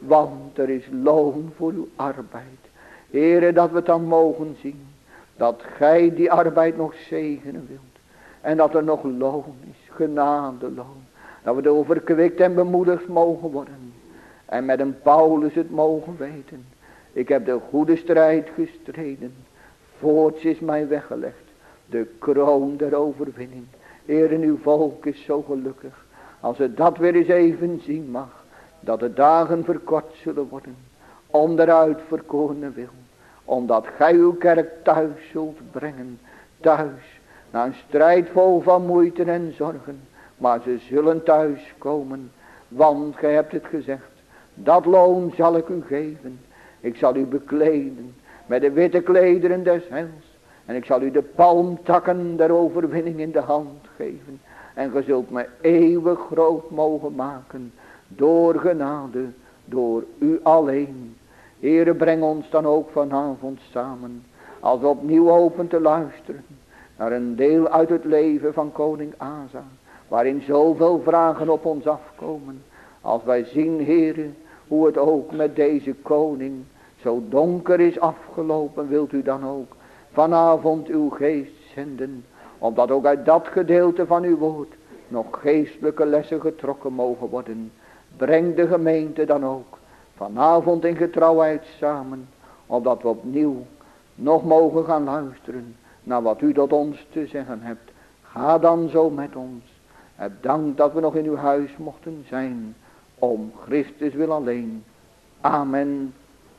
Want er is loon voor uw arbeid. Heere, dat we het dan mogen zien. Dat gij die arbeid nog zegenen wilt. En dat er nog loon is. Genadeloon. Dat we er overkwikt en bemoedigd mogen worden. En met een Paulus het mogen weten. Ik heb de goede strijd gestreden. Voorts is mij weggelegd. De kroon der overwinning. Heer, en uw volk is zo gelukkig. Als het dat weer eens even zien mag. Dat de dagen verkort zullen worden. Om de uitverkorene wil. Omdat gij uw kerk thuis zult brengen. Thuis. Na een strijd vol van moeite en zorgen. Maar ze zullen thuis komen. Want gij hebt het gezegd. Dat loon zal ik u geven. Ik zal u bekleden. Met de witte klederen des heils. En ik zal u de palmtakken der overwinning in de hand geven. En ge zult mij eeuwig groot mogen maken. Door genade. Door u alleen. Heere, breng ons dan ook vanavond samen. Als we opnieuw hopen te luisteren. Naar een deel uit het leven van koning Asa. Waarin zoveel vragen op ons afkomen. Als wij zien, Heere, hoe het ook met deze koning zo donker is afgelopen. Wilt u dan ook vanavond uw geest zenden. Omdat ook uit dat gedeelte van uw woord nog geestelijke lessen getrokken mogen worden. Breng de gemeente dan ook vanavond in getrouwheid samen. Opdat we opnieuw nog mogen gaan luisteren naar wat u tot ons te zeggen hebt. Ga dan zo met ons. Heb dank dat we nog in uw huis mochten zijn. Om Christus wil alleen. Amen.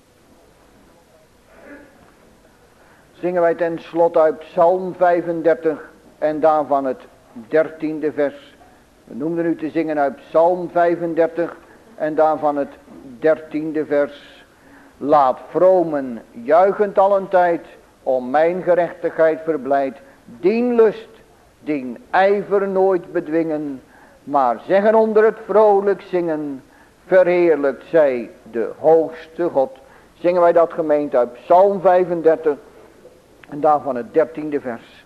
Zingen wij ten slotte uit Psalm vijfendertig en daarvan het dertiende vers. We noemden u te zingen uit Psalm vijfendertig en daarvan het dertiende vers. Laat vromen juichend al een tijd om mijn gerechtigheid verblijd. Dien lust, dien ijver nooit bedwingen. Maar zeggen onder het vrolijk zingen. Verheerlijkt zij de hoogste God. Zingen wij dat gemeente uit Psalm vijfendertig en daarvan het dertiende vers.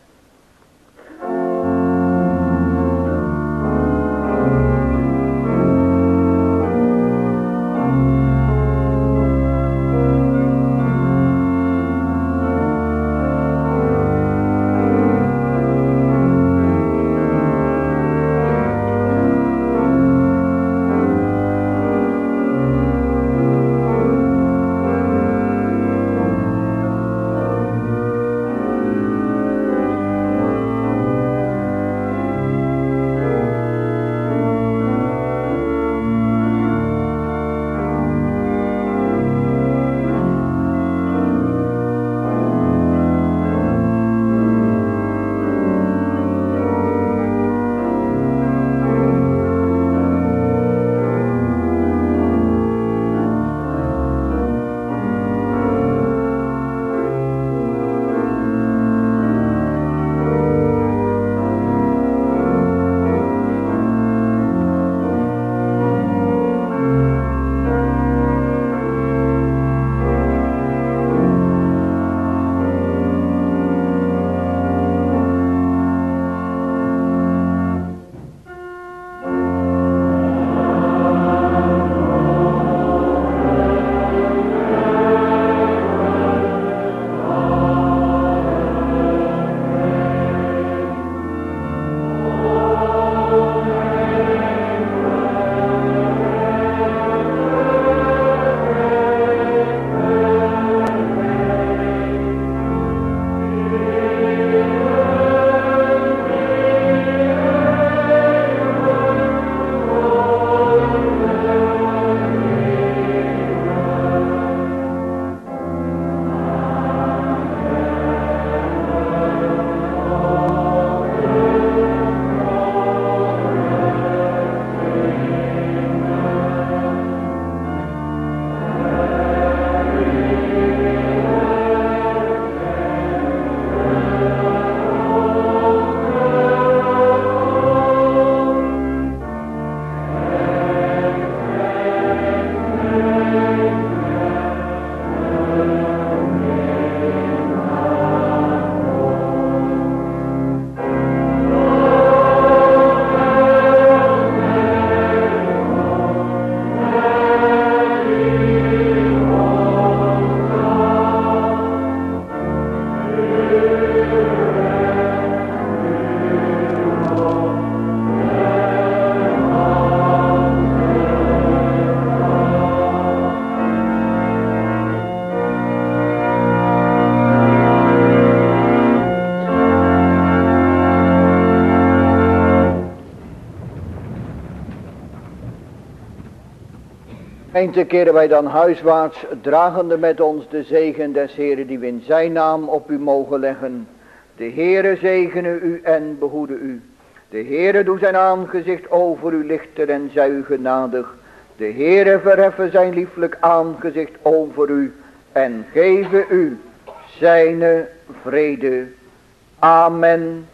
Eentje keren wij dan huiswaarts, dragende met ons de zegen des Heren die we in zijn naam op u mogen leggen. De Heere zegene u en behoede u. De Heere doe zijn aangezicht over u lichten en zij u genadig. De Heere verheffen zijn lieflijk aangezicht over u en geven u zijne vrede. Amen.